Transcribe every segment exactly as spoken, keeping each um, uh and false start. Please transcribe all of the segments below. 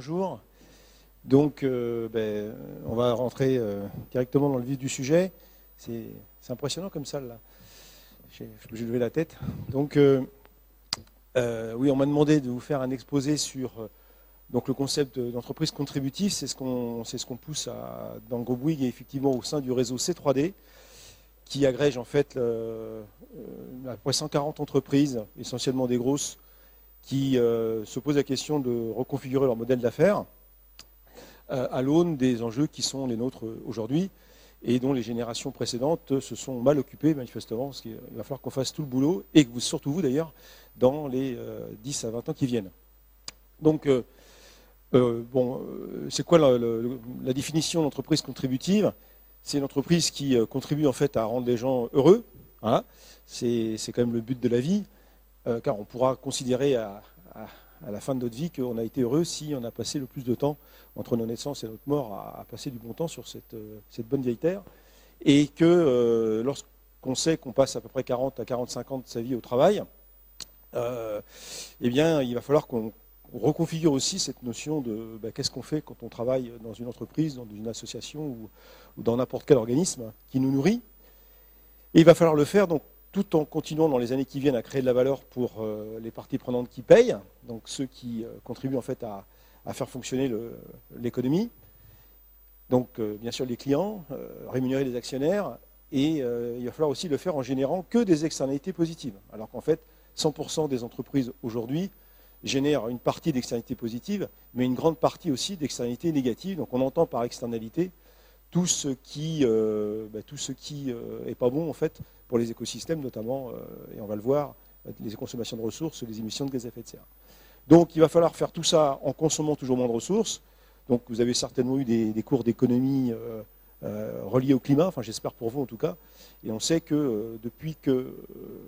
bonjour. Donc, euh, ben, on va rentrer euh, directement dans le vif du sujet. C'est impressionnant comme ça, là. J'ai levé la tête. Donc, euh, euh, oui, on m'a demandé de vous faire un exposé sur euh, donc le concept d'entreprise contributive. C'est ce qu'on ce qu'on pousse à, dans le groupe Bouygues et effectivement au sein du réseau C trois D, qui agrège en fait le, euh, à peu près cent quarante entreprises, essentiellement des grosses, qui euh, se posent la question de reconfigurer leur modèle d'affaires euh, à l'aune des enjeux qui sont les nôtres aujourd'hui et dont les générations précédentes se sont mal occupées, manifestement, parce qu'il va falloir qu'on fasse tout le boulot, et que vous, surtout vous d'ailleurs, dans les euh, dix à vingt ans qui viennent. Donc, euh, euh, bon, euh, c'est quoi la, la, la définition d'entreprise contributive? C'est une entreprise qui euh, contribue en fait à rendre les gens heureux. Hein, c'est quand même le but de la vie. Euh, car on pourra considérer à, à, à la fin de notre vie qu'on a été heureux si on a passé le plus de temps entre nos naissances et notre mort à, à passer du bon temps sur cette, euh, cette bonne vieille terre. Et que euh, lorsqu'on sait qu'on passe à peu près quarante à quarante-cinq ans de sa vie au travail, euh, eh bien, il va falloir qu'on reconfigure aussi cette notion de bah, qu'est-ce qu'on fait quand on travaille dans une entreprise, dans une association ou, ou dans n'importe quel organisme qui nous nourrit. Et il va falloir le faire donc tout en continuant dans les années qui viennent à créer de la valeur pour euh, les parties prenantes qui payent, donc ceux qui euh, contribuent en fait à, à faire fonctionner l'économie. Donc euh, bien sûr les clients, euh, rémunérer les actionnaires, et euh, il va falloir aussi le faire en générant que des externalités positives. Alors qu'en fait, cent pour cent des entreprises aujourd'hui génèrent une partie d'externalités positives, mais une grande partie aussi d'externalités négatives. Donc on entend par externalité tout ce qui euh, bah, tout ce qui euh, est pas bon en fait pour les écosystèmes notamment, euh, et on va le voir, les consommations de ressources, les émissions de gaz à effet de serre. Donc il va falloir faire tout ça en consommant toujours moins de ressources. Donc vous avez certainement eu des, des cours d'économie euh, euh, reliés au climat, enfin j'espère pour vous en tout cas, et on sait que euh, depuis que euh,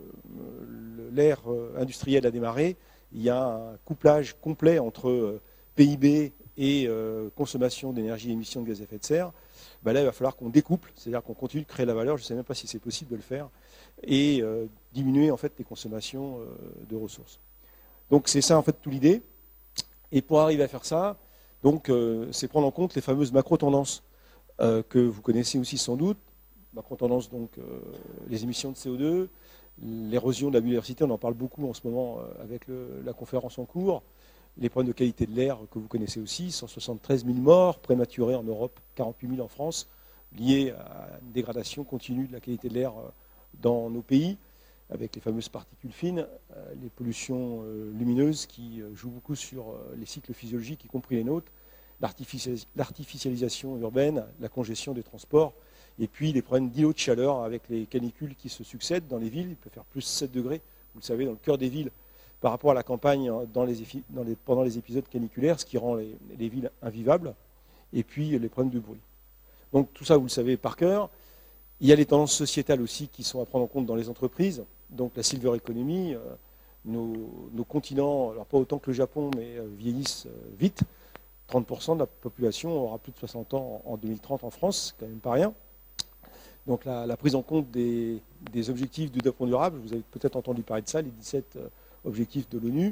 l'ère industrielle a démarré, il y a un couplage complet entre euh, P I B et euh, consommation d'énergie et émissions de gaz à effet de serre. Ben là, il va falloir qu'on découple, c'est-à-dire qu'on continue de créer la valeur, je ne sais même pas si c'est possible de le faire, et euh, diminuer en fait les consommations euh, de ressources. Donc c'est ça en fait toute l'idée. Et pour arriver à faire ça, donc euh, c'est prendre en compte les fameuses macro-tendances euh, que vous connaissez aussi sans doute. Macro-tendances, donc euh, les émissions de C O deux, l'érosion de la biodiversité, on en parle beaucoup en ce moment euh, avec le, la conférence en cours. Les problèmes de qualité de l'air que vous connaissez aussi, cent soixante-treize mille morts prématurés en Europe, quarante-huit mille en France, liés à une dégradation continue de la qualité de l'air dans nos pays, avec les fameuses particules fines, les pollutions lumineuses qui jouent beaucoup sur les cycles physiologiques, y compris les nôtres, l'artificialisation urbaine, la congestion des transports, et puis les problèmes d'îlots de chaleur avec les canicules qui se succèdent dans les villes. Il peut faire plus sept degrés, vous le savez, dans le cœur des villes, par rapport à la campagne dans les, dans les, pendant les épisodes caniculaires, ce qui rend les, les villes invivables, et puis les problèmes de bruit. Donc tout ça, vous le savez par cœur. Il y a les tendances sociétales aussi qui sont à prendre en compte dans les entreprises, donc la silver economy, euh, nos, nos continents, alors pas autant que le Japon, mais euh, vieillissent euh, vite. trente pour cent de la population aura plus de soixante ans en, en deux mille trente en France, c'est quand même pas rien. Donc la, la prise en compte des, des objectifs du développement durable, vous avez peut-être entendu parler de ça, les dix-sept euh, objectifs de l'ONU.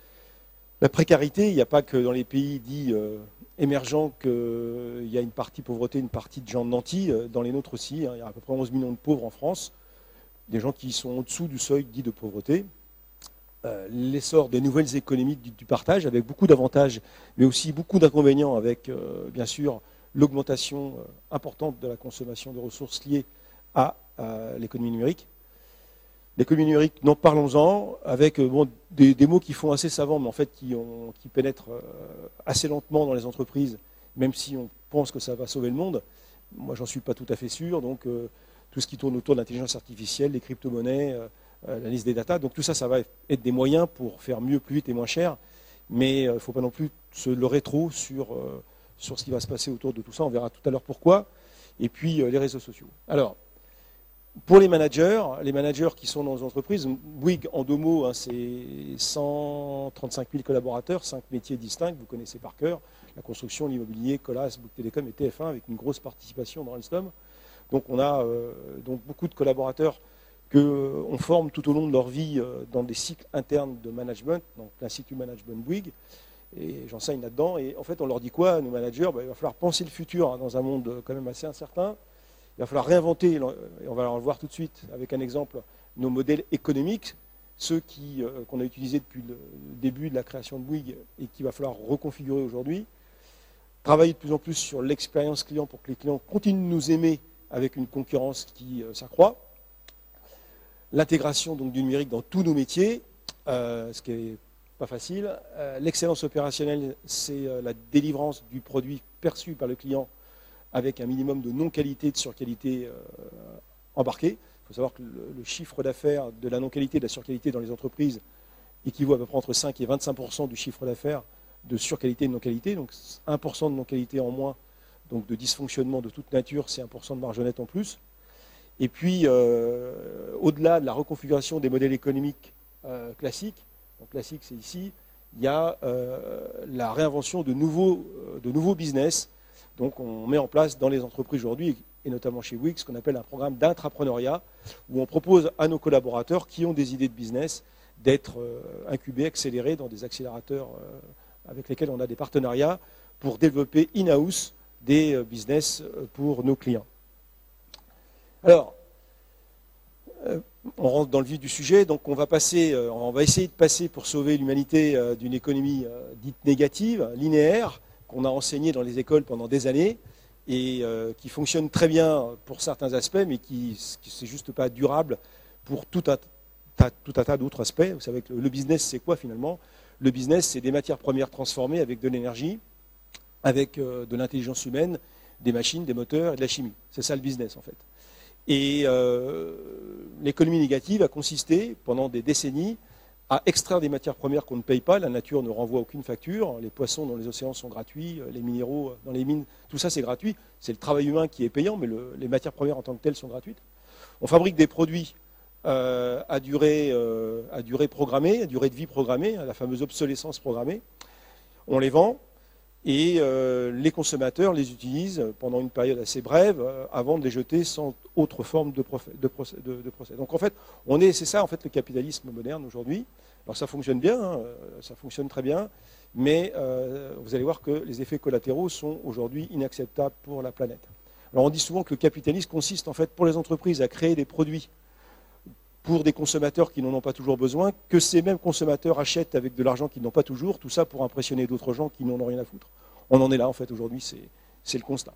La précarité, il n'y a pas que dans les pays dits euh, émergents qu'il euh, y a une partie pauvreté, une partie de gens nantis. Euh, dans les nôtres aussi, hein, il y a à peu près onze millions de pauvres en France, des gens qui sont au-dessous du seuil dit de pauvreté. Euh, L'essor des nouvelles économies du, du partage, avec beaucoup d'avantages, mais aussi beaucoup d'inconvénients, avec euh, bien sûr l'augmentation euh, importante de la consommation de ressources liées à, à l'économie numérique. L'économie numérique, non, parlons-en, avec bon, des, des mots qui font assez savants, mais en fait qui, ont, qui pénètrent euh, assez lentement dans les entreprises, même si on pense que ça va sauver le monde. Moi, j'en suis pas tout à fait sûr. Donc, euh, tout ce qui tourne autour de l'intelligence artificielle, les crypto-monnaies, euh, la liste des datas, donc tout ça, ça va être des moyens pour faire mieux, plus vite et moins cher. Mais il euh, ne faut pas non plus se leurrer trop sur, euh, sur ce qui va se passer autour de tout ça. On verra tout à l'heure pourquoi. Et puis, euh, les réseaux sociaux. Alors, pour les managers, les managers qui sont dans les entreprises, Bouygues, en deux mots, hein, c'est cent trente-cinq mille collaborateurs, cinq métiers distincts, vous connaissez par cœur, la construction, l'immobilier, Colas, Bouygues Télécom et T F un, avec une grosse participation dans Alstom. Donc on a euh, donc beaucoup de collaborateurs qu'on forme tout au long de leur vie euh, dans des cycles internes de management, donc l'Institut Management Bouygues, et j'enseigne là-dedans. Et en fait, on leur dit quoi, à nos managers? Ben, il va falloir penser le futur hein, dans un monde quand même assez incertain. Il va falloir réinventer, et on va le voir tout de suite avec un exemple, nos modèles économiques, ceux qui, euh, qu'on a utilisés depuis le début de la création de Bouygues et qu'il va falloir reconfigurer aujourd'hui. Travailler de plus en plus sur l'expérience client pour que les clients continuent de nous aimer avec une concurrence qui euh, s'accroît. L'intégration donc du numérique dans tous nos métiers, euh, ce qui n'est pas facile. Euh, l'excellence opérationnelle, c'est euh, la délivrance du produit perçu par le client avec un minimum de non-qualité, de surqualité euh, embarqué. Il faut savoir que le, le chiffre d'affaires de la non-qualité et de la surqualité dans les entreprises équivaut à peu près entre cinq et vingt-cinq pour cent du chiffre d'affaires de surqualité et de non-qualité. Donc un pour cent de non-qualité en moins, donc de dysfonctionnement de toute nature, c'est un pour cent de marge nette en plus. Et puis, euh, au-delà de la reconfiguration des modèles économiques euh, classiques, donc classique c'est ici, il y a euh, la réinvention de nouveaux, euh, de nouveaux business. Donc on met en place dans les entreprises aujourd'hui, et notamment chez Bouygues, ce qu'on appelle un programme d'intrapreneuriat, où on propose à nos collaborateurs qui ont des idées de business d'être euh, incubés, accélérés dans des accélérateurs euh, avec lesquels on a des partenariats pour développer in-house des euh, business pour nos clients. Alors, euh, on rentre dans le vif du sujet, donc on va, passer, euh, on va essayer de passer pour sauver l'humanité euh, d'une économie euh, dite négative, linéaire, qu'on a enseigné dans les écoles pendant des années et euh, qui fonctionne très bien pour certains aspects, mais qui n'est juste pas durable pour tout un, tas, tout un tas d'autres aspects. Vous savez que le business, c'est quoi finalement? Le business, c'est des matières premières transformées avec de l'énergie, avec euh, de l'intelligence humaine, des machines, des moteurs et de la chimie. C'est ça le business en fait. Et euh, l'économie négative a consisté pendant des décennies à extraire des matières premières qu'on ne paye pas. La nature ne renvoie aucune facture. Les poissons dans les océans sont gratuits, les minéraux dans les mines, tout ça c'est gratuit. C'est le travail humain qui est payant, mais le, les matières premières en tant que telles sont gratuites. On fabrique des produits euh, à, durée, euh, à durée programmée, à durée de vie programmée, la fameuse obsolescence programmée. On les vend et euh, les consommateurs les utilisent pendant une période assez brève euh, avant de les jeter sans autre forme de, de, procès, de, de procès. Donc en fait, on est, c'est ça en fait le capitalisme moderne aujourd'hui. Alors ça fonctionne bien, hein, ça fonctionne très bien, mais euh, vous allez voir que les effets collatéraux sont aujourd'hui inacceptables pour la planète. Alors on dit souvent que le capitalisme consiste en fait pour les entreprises à créer des produits pour des consommateurs qui n'en ont pas toujours besoin, que ces mêmes consommateurs achètent avec de l'argent qu'ils n'ont pas toujours, tout ça pour impressionner d'autres gens qui n'en ont rien à foutre. On en est là, en fait, aujourd'hui, c'est le constat.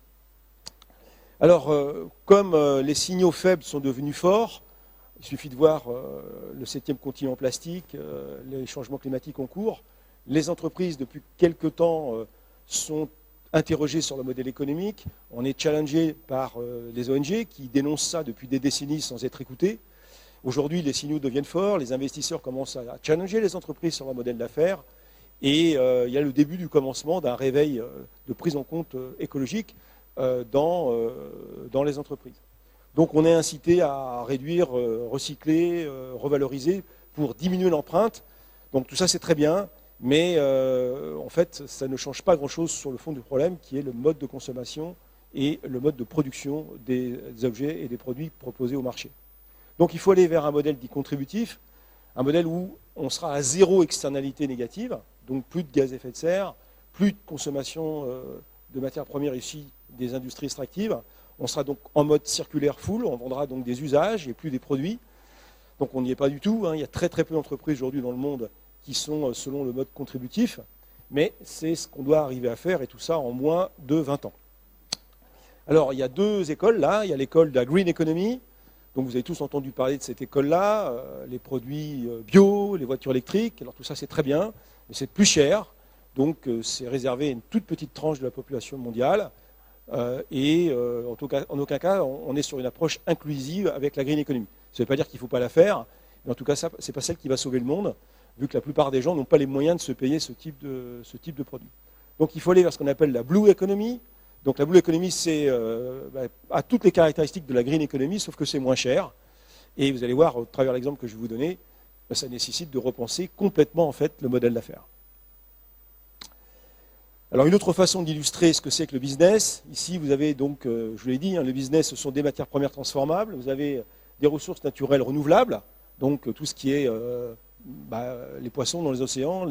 Alors, euh, comme euh, les signaux faibles sont devenus forts, il suffit de voir euh, le septième continent plastique, euh, les changements climatiques en cours, les entreprises, depuis quelque temps, euh, sont interrogées sur le modèle économique, on est challengé par euh, les O N G qui dénoncent ça depuis des décennies sans être écoutés. Aujourd'hui, les signaux deviennent forts, les investisseurs commencent à challenger les entreprises sur leur modèle d'affaires et euh, il y a le début du commencement d'un réveil euh, de prise en compte euh, écologique euh, dans, euh, dans les entreprises. Donc on est incité à réduire, euh, recycler, euh, revaloriser pour diminuer l'empreinte. Donc tout ça c'est très bien, mais euh, en fait ça ne change pas grand-chose sur le fond du problème qui est le mode de consommation et le mode de production des objets et des produits proposés au marché. Donc il faut aller vers un modèle dit contributif, un modèle où on sera à zéro externalité négative, donc plus de gaz à effet de serre, plus de consommation de matières premières issues des industries extractives. On sera donc en mode circulaire full, on vendra donc des usages et plus des produits. Donc on n'y est pas du tout, hein. Il y a très très peu d'entreprises aujourd'hui dans le monde qui sont selon le mode contributif, mais c'est ce qu'on doit arriver à faire et tout ça en moins de vingt ans. Alors il y a deux écoles là, il y a l'école de la Green Economy. Donc vous avez tous entendu parler de cette école-là, euh, les produits euh, bio, les voitures électriques. Alors tout ça c'est très bien, mais c'est plus cher. Donc euh, c'est réservé à une toute petite tranche de la population mondiale. Euh, et euh, en, tout cas, en aucun cas, on, on est sur une approche inclusive avec la green economy. Ça ne veut pas dire qu'il ne faut pas la faire, mais en tout cas, ce n'est pas celle qui va sauver le monde, vu que la plupart des gens n'ont pas les moyens de se payer ce type de, ce type de produit. Donc il faut aller vers ce qu'on appelle la blue economy. Donc la blue economy, c'est euh, bah, a toutes les caractéristiques de la green economy, sauf que c'est moins cher. Et vous allez voir, au travers de l'exemple que je vais vous donner, bah, ça nécessite de repenser complètement en fait le modèle d'affaires. Alors une autre façon d'illustrer ce que c'est que le business, ici vous avez donc, euh, je vous l'ai dit, hein, le business ce sont des matières premières transformables, vous avez des ressources naturelles renouvelables, donc tout ce qui est euh, bah, les poissons dans les océans,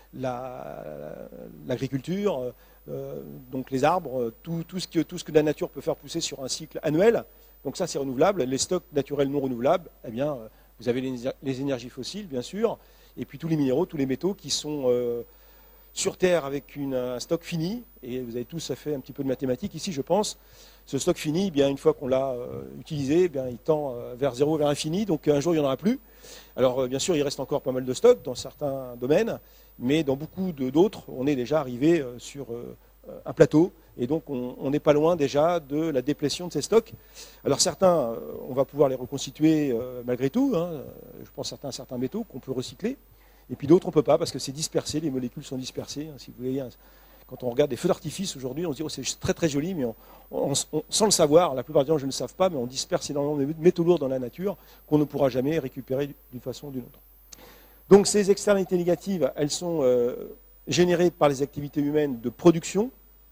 l'agriculture, la, la, euh, donc les arbres, tout, tout, ce que, tout ce que la nature peut faire pousser sur un cycle annuel. Donc ça, c'est renouvelable. Les stocks naturels non renouvelables, eh bien, vous avez les, les énergies fossiles, bien sûr, et puis tous les minéraux, tous les métaux qui sont euh, sur Terre avec une, un stock fini. Et vous avez tous fait un petit peu de mathématiques ici, je pense. Ce stock fini, eh bien, une fois qu'on l'a euh, utilisé, eh bien, il tend euh, vers zéro, vers l'infini. Donc un jour, il n'y en aura plus. Alors, euh, bien sûr, il reste encore pas mal de stocks dans certains domaines, mais dans beaucoup d'autres, on est déjà arrivé euh, sur euh, un plateau. Et donc, on n'est pas loin déjà de la déplétion de ces stocks. Alors, certains, euh, on va pouvoir les reconstituer euh, malgré tout. Hein. Je pense certains, certains métaux qu'on peut recycler. Et puis d'autres, on ne peut pas parce que c'est dispersé, les molécules sont dispersées. Hein, si vous voyez, quand on regarde des feux d'artifice aujourd'hui, on se dit oh, c'est très très joli, mais on, on, on, sans le savoir, la plupart des gens je ne le savent pas, mais on disperse énormément de métaux lourds dans la nature qu'on ne pourra jamais récupérer d'une façon ou d'une autre. Donc ces externalités négatives, elles sont euh, générées par les activités humaines de production.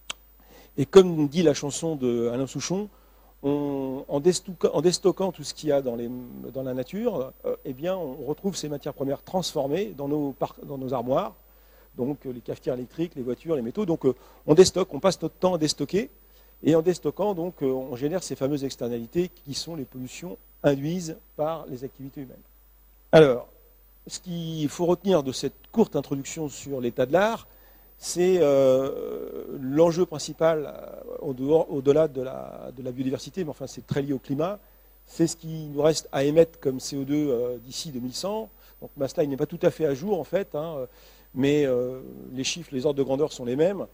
Et comme dit la chanson d'Alain Souchon, on, en, déstockant, en déstockant tout ce qu'il y a dans, les, dans la nature, euh, eh bien, on retrouve ces matières premières transformées dans nos, par, dans nos armoires. Donc les cafetières électriques, les voitures, les métaux. Donc euh, on déstocke, on passe notre temps à déstocker. Et en déstockant, donc, euh, on génère ces fameuses externalités qui sont les pollutions induites par les activités humaines. Alors, ce qu'il faut retenir de cette courte introduction sur l'état de l'art, c'est euh, l'enjeu principal euh, au-delà de la, de la biodiversité, mais enfin c'est très lié au climat, c'est ce qui nous reste à émettre comme C O deux euh, d'ici deux mille cent. Donc ma slide n'est pas tout à fait à jour en fait, hein, mais euh, les chiffres, les ordres de grandeur sont les mêmes.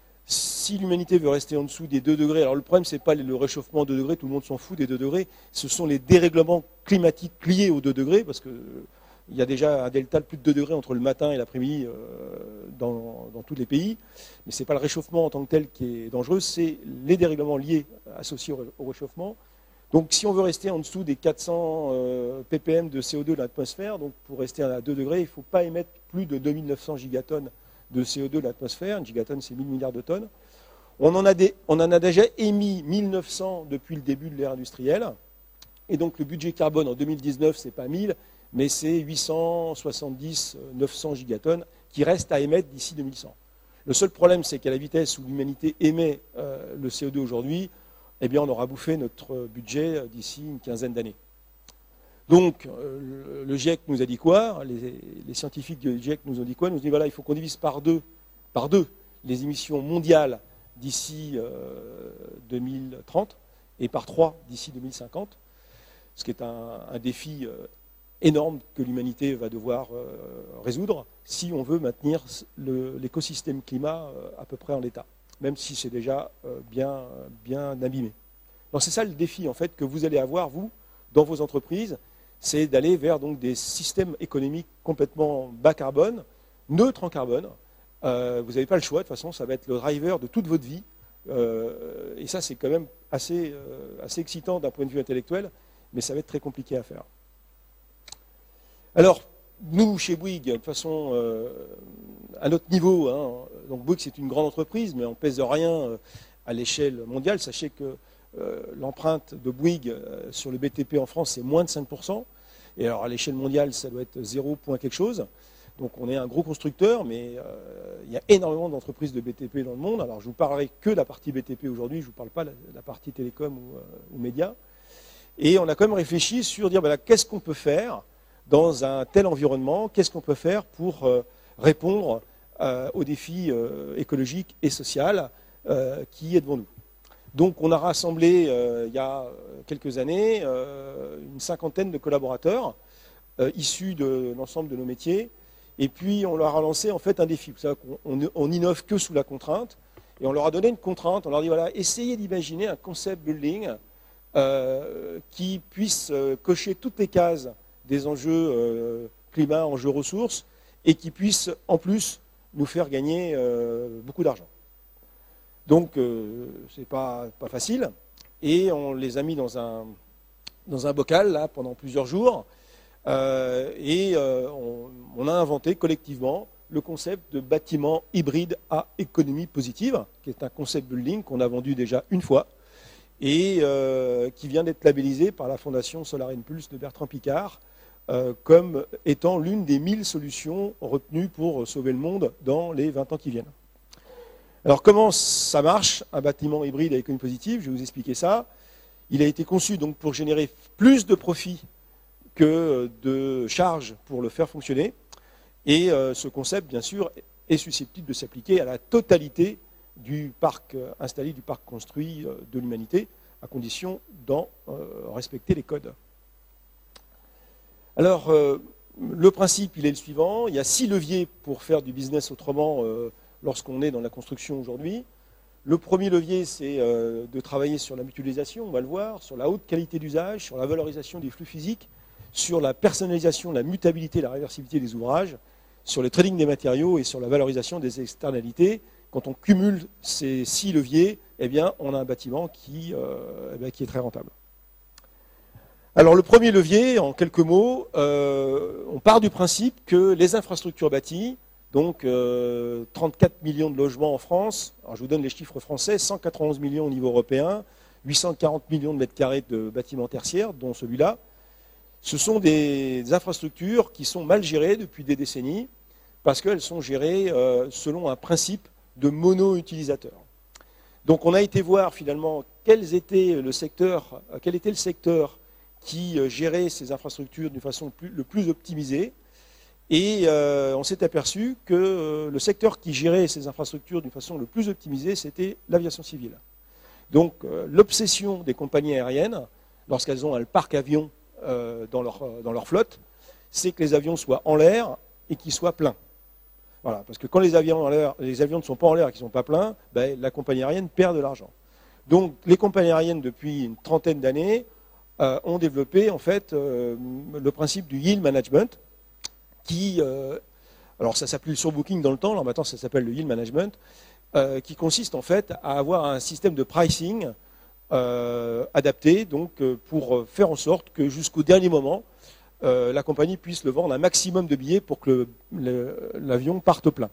Si l'humanité veut rester en dessous des deux degrés, alors le problème, ce n'est pas le réchauffement à deux degrés, tout le monde s'en fout des deux degrés, ce sont les dérèglements climatiques liés aux deux degrés, parce qu'il y a déjà un delta de plus de deux degrés entre le matin et l'après-midi euh, dans, dans tous les pays, mais ce n'est pas le réchauffement en tant que tel qui est dangereux, c'est les dérèglements liés, associés au, au réchauffement. Donc si on veut rester en dessous des quatre cents euh, ppm de C O deux de l'atmosphère, donc pour rester à deux degrés, il ne faut pas émettre plus de deux mille neuf cents gigatonnes de C O deux de l'atmosphère. Une gigatonne, c'est mille milliards de tonnes. On en, a des, on en a déjà émis mille neuf cents depuis le début de l'ère industrielle. Et donc le budget carbone en deux mille dix-neuf, ce n'est pas mille, mais c'est huit cent soixante-dix, neuf cents gigatonnes qui restent à émettre d'ici deux mille cent. Le seul problème, c'est qu'à la vitesse où l'humanité émet euh, le C O deux aujourd'hui, eh bien, on aura bouffé notre budget d'ici une quinzaine d'années. Donc, euh, le GIEC nous a dit quoi? les, les scientifiques du GIEC nous ont dit quoi? Ils nous ont dit, voilà, il faut qu'on divise par deux, par deux les émissions mondiales d'ici euh, deux mille trente et par trois d'ici deux mille cinquante, ce qui est un, un défi euh, énorme que l'humanité va devoir euh, résoudre si on veut maintenir l'écosystème climat euh, à peu près en l'état, même si c'est déjà euh, bien, bien abîmé. Donc c'est ça le défi en fait que vous allez avoir, vous, dans vos entreprises, c'est d'aller vers donc, des systèmes économiques complètement bas carbone, neutres en carbone. Euh, vous n'avez pas le choix, de toute façon, ça va être le driver de toute votre vie. Euh, et ça, c'est quand même assez, euh, assez excitant d'un point de vue intellectuel, mais ça va être très compliqué à faire. Alors, nous, chez Bouygues, de toute façon, euh, à notre niveau, hein, donc Bouygues, c'est une grande entreprise, mais on ne pèse rien à l'échelle mondiale. Sachez que euh, l'empreinte de Bouygues euh, sur le B T P en France, c'est moins de cinq pour cent. Et alors, à l'échelle mondiale, ça doit être zéro point quelque chose. Donc, on est un gros constructeur, mais euh, il y a énormément d'entreprises de B T P dans le monde. Alors, je ne vous parlerai que de la partie B T P aujourd'hui, je ne vous parle pas de la partie télécom ou, euh, ou médias. Et on a quand même réfléchi sur dire, voilà, qu'est-ce qu'on peut faire dans un tel environnement, qu'est-ce qu'on peut faire pour euh, répondre euh, aux défis euh, écologiques et sociaux euh, qui est devant nous. Donc on a rassemblé euh, il y a quelques années euh, une cinquantaine de collaborateurs euh, issus de l'ensemble de nos métiers, et puis on leur a lancé en fait un défi. Vous savez qu'on on innove que sous la contrainte, et on leur a donné une contrainte, on leur a dit voilà, essayez d'imaginer un concept building euh, qui puisse euh, cocher toutes les cases des enjeux euh, climat, enjeux ressources, et qui puisse en plus nous faire gagner euh, beaucoup d'argent. Donc euh, c'est pas, pas facile, et on les a mis dans un, dans un bocal là, pendant plusieurs jours, euh, et euh, on, on a inventé collectivement le concept de bâtiment hybride à économie positive, qui est un concept building qu'on a vendu déjà une fois, et euh, qui vient d'être labellisé par la fondation Solar Impulse de Bertrand Piccard, euh, comme étant l'une des mille solutions retenues pour sauver le monde dans les vingt ans qui viennent. Alors comment ça marche, un bâtiment hybride à économie positive? Je vais vous expliquer ça. Il a été conçu donc pour générer plus de profit que de charges pour le faire fonctionner. Et euh, ce concept, bien sûr, est susceptible de s'appliquer à la totalité du parc euh, installé, du parc construit euh, de l'humanité, à condition d'en euh, respecter les codes. Alors, euh, le principe, il est le suivant. Il y a six leviers pour faire du business autrement euh, lorsqu'on est dans la construction aujourd'hui. Le premier levier, c'est euh, de travailler sur la mutualisation, on va le voir, sur la haute qualité d'usage, sur la valorisation des flux physiques, sur la personnalisation, la mutabilité, la réversibilité des ouvrages, sur le trading des matériaux et sur la valorisation des externalités. Quand on cumule ces six leviers, eh bien, on a un bâtiment qui, euh, eh bien, qui est très rentable. Alors le premier levier, en quelques mots, euh, on part du principe que les infrastructures bâties, donc euh, trente-quatre millions de logements en France, alors je vous donne les chiffres français, cent quatre-vingt-onze millions au niveau européen, huit cent quarante millions de mètres carrés de bâtiments tertiaires, dont celui-là, ce sont des infrastructures qui sont mal gérées depuis des décennies, parce qu'elles sont gérées euh, selon un principe de mono-utilisateur. Donc on a été voir finalement quels étaient le secteur, quel était le secteur qui gérait ces infrastructures d'une façon plus, le plus optimisée. Et euh, on s'est aperçu que euh, le secteur qui gérait ces infrastructures d'une façon le plus optimisée, c'était l'aviation civile. Donc euh, l'obsession des compagnies aériennes, lorsqu'elles ont un parc avion euh, dans, leur, dans leur flotte, c'est que les avions soient en l'air et qu'ils soient pleins. Voilà, parce que quand les avions, en l'air, les avions ne sont pas en l'air et qu'ils ne sont pas pleins, ben, la compagnie aérienne perd de l'argent. Donc les compagnies aériennes, depuis une trentaine d'années, euh, ont développé en fait euh, le principe du yield management, qui, euh, alors ça s'appelait le surbooking dans le temps, alors maintenant ça s'appelle le yield management, euh, qui consiste en fait à avoir un système de pricing euh, adapté, donc euh, pour faire en sorte que jusqu'au dernier moment, euh, la compagnie puisse le vendre un maximum de billets pour que l'avion parte plein.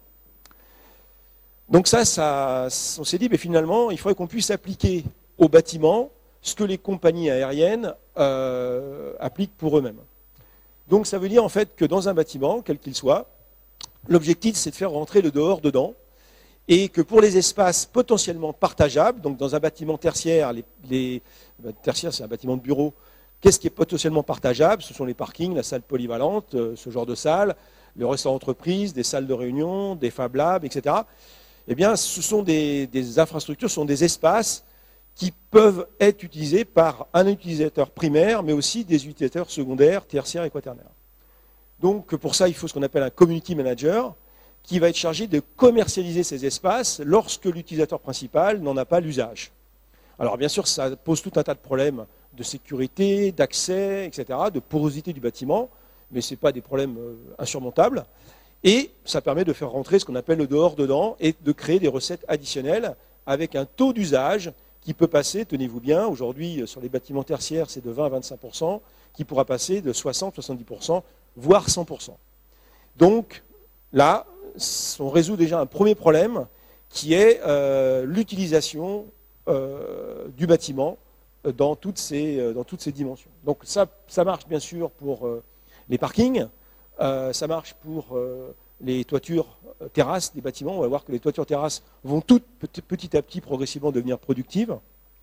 Donc ça, ça on s'est dit, mais finalement, il faudrait qu'on puisse appliquer au bâtiment ce que les compagnies aériennes euh, appliquent pour eux-mêmes. Donc ça veut dire en fait que dans un bâtiment, quel qu'il soit, l'objectif c'est de faire rentrer le dehors dedans, et que pour les espaces potentiellement partageables, donc dans un bâtiment tertiaire, les, les tertiaire c'est un bâtiment de bureau, qu'est-ce qui est potentiellement partageable? Ce sont les parkings, la salle polyvalente, ce genre de salle, le restaurant entreprise, des salles de réunion, des Fab Labs, et cetera. Eh bien, ce sont des, des infrastructures, ce sont des espaces qui peuvent être utilisés par un utilisateur primaire, mais aussi des utilisateurs secondaires, tertiaires et quaternaires. Donc pour ça, il faut ce qu'on appelle un community manager, qui va être chargé de commercialiser ces espaces lorsque l'utilisateur principal n'en a pas l'usage. Alors bien sûr, ça pose tout un tas de problèmes de sécurité, d'accès, et cetera, de porosité du bâtiment, mais ce n'est pas des problèmes insurmontables. Et ça permet de faire rentrer ce qu'on appelle le dehors-dedans et de créer des recettes additionnelles avec un taux d'usage qui peut passer, tenez-vous bien, aujourd'hui sur les bâtiments tertiaires c'est de vingt à vingt-cinq pour cent, qui pourra passer de soixante à soixante-dix pour cent, voire cent pour cent. Donc là, on résout déjà un premier problème qui est euh, l'utilisation euh, du bâtiment dans toutes, ces, dans toutes ces dimensions. Donc ça, ça marche bien sûr pour euh, les parkings, euh, ça marche pour euh, les toitures euh, terrasses des bâtiments. On va voir que les toitures terrasses vont toutes petit, petit à petit progressivement devenir productives.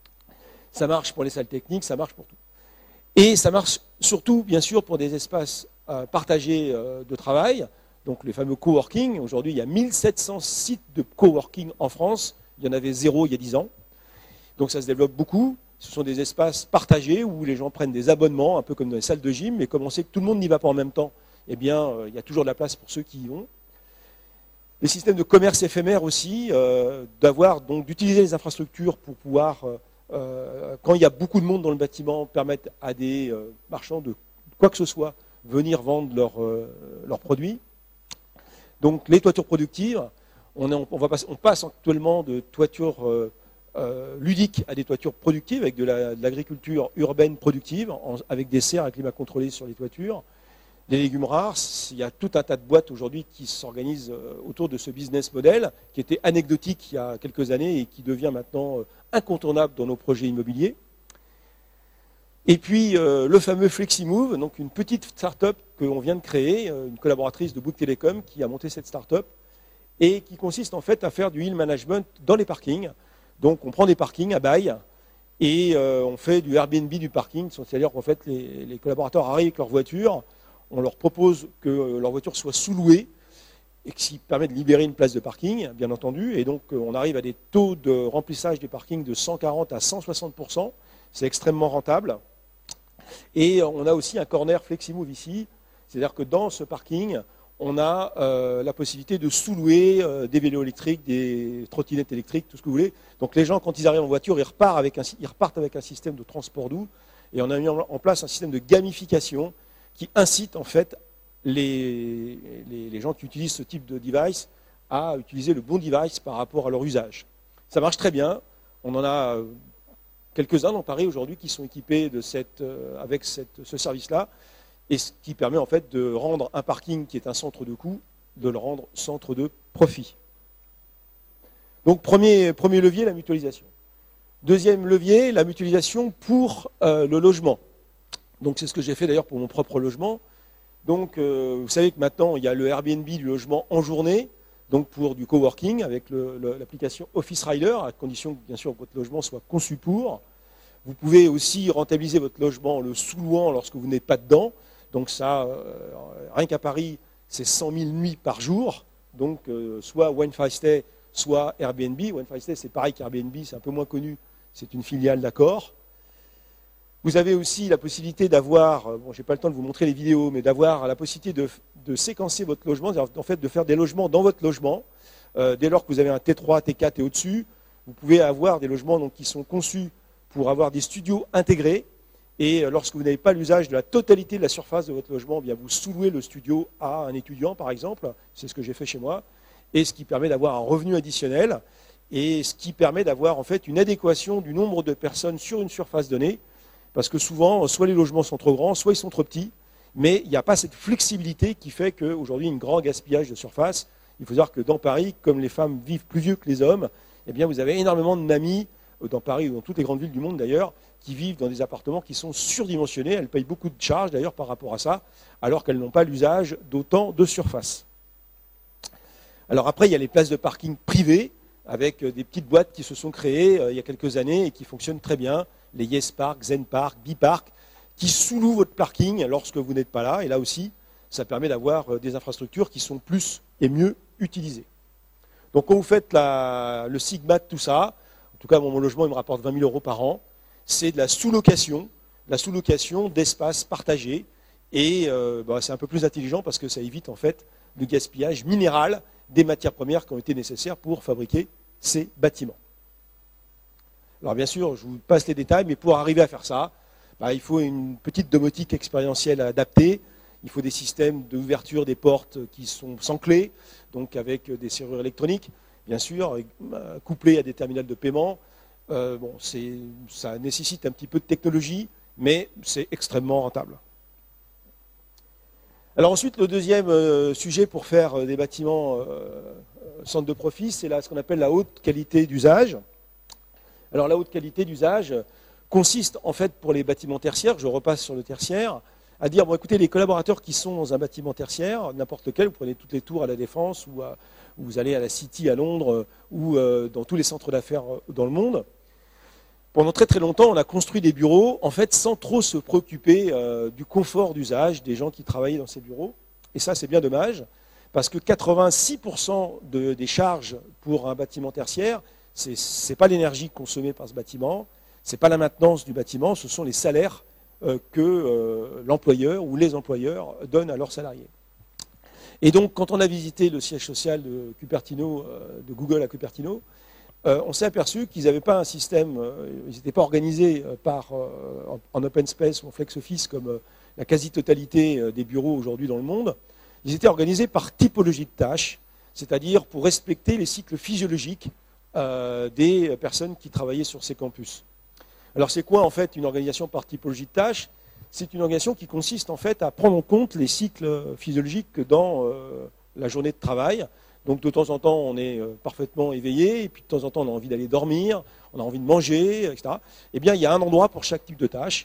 Ça marche pour les salles techniques, ça marche pour tout. Et ça marche surtout bien sûr pour des espaces euh, partagés euh, de travail, donc les fameux coworking. Aujourd'hui il y a mille sept cents sites de coworking en France, il y en avait zéro il y a dix ans. Donc ça se développe beaucoup. Ce sont des espaces partagés où les gens prennent des abonnements, un peu comme dans les salles de gym, mais comme on sait que tout le monde n'y va pas en même temps, eh bien, euh, il y a toujours de la place pour ceux qui y vont. Les systèmes de commerce éphémère aussi, euh, d'avoir donc d'utiliser les infrastructures pour pouvoir, euh, quand il y a beaucoup de monde dans le bâtiment, permettre à des euh, marchands de quoi que ce soit venir vendre leurs euh, leurs produits. Donc les toitures productives, on, est, on, va passer, on passe actuellement de toitures euh, Euh, ludiques à des toitures productives, avec de l'agriculture urbaine productive, en, avec des serres à climat contrôlé sur les toitures, des légumes rares. Il y a tout un tas de boîtes aujourd'hui qui s'organisent autour de ce business model, qui était anecdotique il y a quelques années et qui devient maintenant incontournable dans nos projets immobiliers. Et puis euh, le fameux FlexiMove, donc une petite start-up qu'on vient de créer, euh, une collaboratrice de Bouygues Télécom qui a monté cette start-up, et qui consiste en fait à faire du hill management dans les parkings. Donc on prend des parkings à bail, et euh, on fait du Airbnb du parking, c'est-à-dire qu'en fait les, les collaborateurs arrivent avec leur voiture, on leur propose que euh, leur voiture soit sous-louée, et qui permet de libérer une place de parking, bien entendu, et donc euh, on arrive à des taux de remplissage des parkings de cent quarante à cent soixante pour cent, c'est extrêmement rentable. Et on a aussi un corner FlexiMove ici, c'est-à-dire que dans ce parking, on a euh, la possibilité de sous-louer euh, des vélos électriques, des trottinettes électriques, tout ce que vous voulez. Donc les gens, quand ils arrivent en voiture, ils repartent avec un, ils repartent avec un système de transport doux. Et on a mis en place un système de gamification qui incite en fait les, les, les gens qui utilisent ce type de device à utiliser le bon device par rapport à leur usage. Ça marche très bien. On en a euh, quelques-uns dans Paris aujourd'hui qui sont équipés de cette, euh, avec cette, ce service-là, et ce qui permet en fait de rendre un parking qui est un centre de coût, de le rendre centre de profit. Donc premier, premier levier, la mutualisation. Deuxième levier, la mutualisation pour euh, le logement. Donc c'est ce que j'ai fait d'ailleurs pour mon propre logement. Donc euh, vous savez que maintenant il y a le Airbnb du logement en journée, donc pour du coworking avec l'application Office Rider, à condition que bien sûr votre logement soit conçu pour. Vous pouvez aussi rentabiliser votre logement en le sous-louant lorsque vous n'êtes pas dedans. Donc ça, euh, rien qu'à Paris, c'est cent mille nuits par jour. Donc euh, soit One Five Stay, soit Airbnb. One Five Stay, c'est pareil qu'Airbnb, c'est un peu moins connu. C'est une filiale d'Accor. Vous avez aussi la possibilité d'avoir, bon, j'ai pas le temps de vous montrer les vidéos, mais d'avoir la possibilité de, de séquencer votre logement, en fait de faire des logements dans votre logement. Euh, dès lors que vous avez un T trois, T quatre et au-dessus, vous pouvez avoir des logements donc, qui sont conçus pour avoir des studios intégrés. Et lorsque vous n'avez pas l'usage de la totalité de la surface de votre logement, eh bien vous sous-louez le studio à un étudiant, par exemple. C'est ce que j'ai fait chez moi. Et ce qui permet d'avoir un revenu additionnel. Et ce qui permet d'avoir en fait une adéquation du nombre de personnes sur une surface donnée. Parce que souvent, soit les logements sont trop grands, soit ils sont trop petits. Mais il n'y a pas cette flexibilité qui fait qu'aujourd'hui, il y a un grand gaspillage de surface. Il faut savoir que dans Paris, comme les femmes vivent plus vieux que les hommes, eh bien vous avez énormément de mamies, dans Paris ou dans toutes les grandes villes du monde d'ailleurs, qui vivent dans des appartements qui sont surdimensionnés. Elles payent beaucoup de charges d'ailleurs par rapport à ça, alors qu'elles n'ont pas l'usage d'autant de surface. Alors après, il y a les places de parking privées, avec des petites boîtes qui se sont créées euh, il y a quelques années et qui fonctionnent très bien. Les Yes Park, Zen Park, Bipark, qui sous-louent votre parking lorsque vous n'êtes pas là. Et là aussi, ça permet d'avoir euh, des infrastructures qui sont plus et mieux utilisées. Donc quand vous faites la, le Sigma de tout ça, en tout cas mon logement il me rapporte vingt mille euros par an, c'est de la sous-location, la sous-location d'espaces partagés. Et euh, bah, c'est un peu plus intelligent parce que ça évite en fait le gaspillage minéral des matières premières qui ont été nécessaires pour fabriquer ces bâtiments. Alors bien sûr, je vous passe les détails, mais pour arriver à faire ça, bah, il faut une petite domotique expérientielle adaptée. Il faut des systèmes d'ouverture des portes qui sont sans clé, donc avec des serrures électroniques, bien sûr, couplées à des terminals de paiement. Euh, bon, ça nécessite un petit peu de technologie, mais c'est extrêmement rentable. Alors ensuite, le deuxième euh, sujet pour faire euh, des bâtiments euh, centres de profit, c'est ce qu'on appelle la haute qualité d'usage. Alors la haute qualité d'usage consiste en fait pour les bâtiments tertiaires, je repasse sur le tertiaire, à dire, bon écoutez, les collaborateurs qui sont dans un bâtiment tertiaire, n'importe lequel, vous prenez toutes les tours à la Défense, ou, à, ou vous allez à la City à Londres, ou euh, dans tous les centres d'affaires dans le monde, pendant très très longtemps, on a construit des bureaux, en fait, sans trop se préoccuper euh, du confort d'usage des gens qui travaillaient dans ces bureaux. Et ça, c'est bien dommage, parce que quatre-vingt-six pour cent de, des charges pour un bâtiment tertiaire, ce n'est pas l'énergie consommée par ce bâtiment, ce n'est pas la maintenance du bâtiment, ce sont les salaires euh, que euh, l'employeur ou les employeurs donnent à leurs salariés. Et donc, quand on a visité le siège social de Cupertino, euh, de Google à Cupertino, Euh, on s'est aperçu qu'ils n'avaient pas un système, euh, ils n'étaient pas organisés euh, par, euh, en, en open space ou en flex office comme euh, la quasi-totalité euh, des bureaux aujourd'hui dans le monde. Ils étaient organisés par typologie de tâches, c'est-à-dire pour respecter les cycles physiologiques euh, des personnes qui travaillaient sur ces campus. Alors c'est quoi en fait une organisation par typologie de tâches? C'est une organisation qui consiste en fait à prendre en compte les cycles physiologiques dans euh, la journée de travail. Donc de temps en temps, on est parfaitement éveillé, et puis de temps en temps, on a envie d'aller dormir, on a envie de manger, et cetera. Eh bien, il y a un endroit pour chaque type de tâche.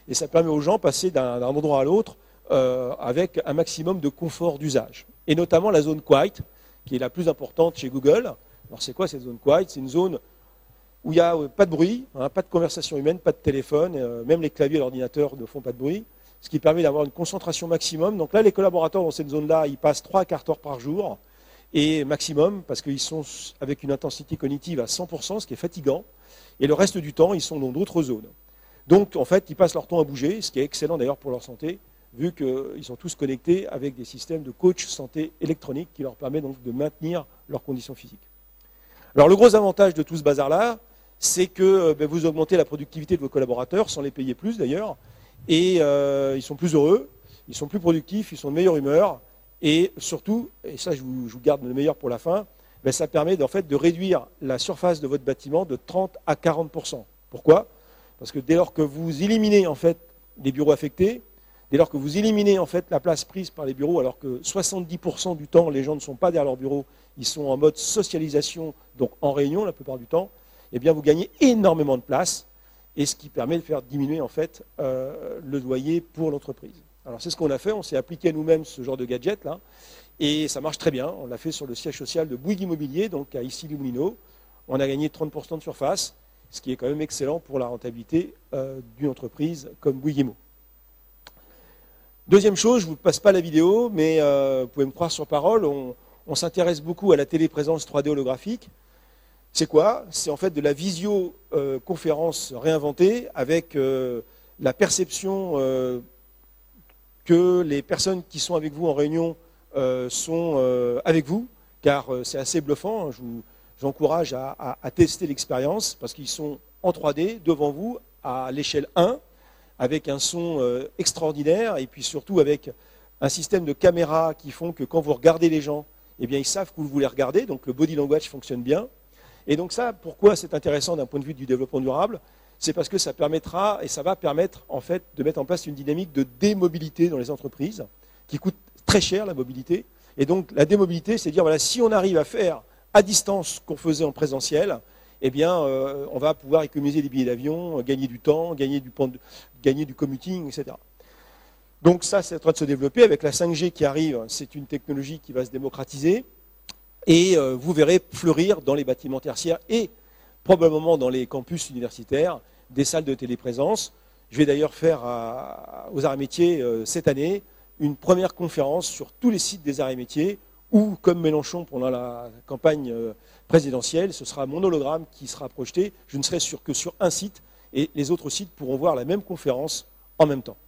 et ça permet aux gens de passer d'un endroit à l'autre euh, avec un maximum de confort d'usage. Et notamment la zone quiet, qui est la plus importante chez Google. Alors c'est quoi cette zone quiet? C'est une zone où il n'y a pas de bruit, hein, pas de conversation humaine, pas de téléphone, euh, même les claviers et l'ordinateur ne font pas de bruit, ce qui permet d'avoir une concentration maximum. Donc là, les collaborateurs dans cette zone-là, ils passent trois quarts d'heure par jour, et maximum, parce qu'ils sont avec une intensité cognitive à cent pour cent, ce qui est fatigant, et le reste du temps, ils sont dans d'autres zones. Donc, en fait, ils passent leur temps à bouger, ce qui est excellent d'ailleurs pour leur santé, vu qu'ils sont tous connectés avec des systèmes de coach santé électronique qui leur permet donc de maintenir leurs conditions physiques. Alors, le gros avantage de tout ce bazar-là, c'est que ben, vous augmentez la productivité de vos collaborateurs, sans les payer plus d'ailleurs, et euh, ils sont plus heureux, ils sont plus productifs, ils sont de meilleure humeur, et surtout, et ça je vous, je vous garde le meilleur pour la fin, ben, ça permet en fait, de réduire la surface de votre bâtiment de trente à quarante pour cent. Pourquoi? Parce que dès lors que vous éliminez en fait, les bureaux affectés, dès lors que vous éliminez en fait, la place prise par les bureaux, alors que soixante-dix pour cent du temps, les gens ne sont pas derrière leur bureau, ils sont en mode socialisation, donc en réunion la plupart du temps, eh bien vous gagnez énormément de place, et ce qui permet de faire diminuer en fait euh, le loyer pour l'entreprise. Alors c'est ce qu'on a fait, on s'est appliqué à nous-mêmes ce genre de gadget là, et ça marche très bien. On l'a fait sur le siège social de Bouygues Immobilier, donc à Issy-les-Moulineaux. On a gagné trente pour cent de surface, ce qui est quand même excellent pour la rentabilité euh, d'une entreprise comme Bouygues Immo. Deuxième chose, je ne vous passe pas la vidéo, mais euh, vous pouvez me croire sur parole, on, on s'intéresse beaucoup à la téléprésence trois D holographique. C'est quoi? C'est en fait de la visioconférence euh, réinventée avec euh, la perception euh, que les personnes qui sont avec vous en réunion euh, sont euh, avec vous, car euh, c'est assez bluffant. Hein, je vous, j'encourage à, à, à tester l'expérience parce qu'ils sont en trois D devant vous à l'échelle un, avec un son euh, extraordinaire et puis surtout avec un système de caméras qui font que quand vous regardez les gens, eh bien ils savent que vous les regardez, donc le body language fonctionne bien. Et donc ça, pourquoi c'est intéressant d'un point de vue du développement durable? C'est parce que ça permettra, et ça va permettre en fait de mettre en place une dynamique de démobilité dans les entreprises, qui coûte très cher la mobilité. Et donc la démobilité, c'est dire, voilà, si on arrive à faire à distance ce qu'on faisait en présentiel, eh bien euh, on va pouvoir économiser des billets d'avion, gagner du temps, gagner du, gagner du commuting, et cetera. Donc ça, c'est en train de se développer. Avec la cinq G qui arrive, c'est une technologie qui va se démocratiser. Et euh, vous verrez fleurir dans les bâtiments tertiaires et probablement dans les campus universitaires des salles de téléprésence. Je vais d'ailleurs faire à, aux arts et métiers euh, cette année une première conférence sur tous les sites des arts et métiers où, comme Mélenchon pendant la campagne euh, présidentielle, ce sera mon hologramme qui sera projeté. Je ne serai sur, que sur un site et les autres sites pourront voir la même conférence en même temps.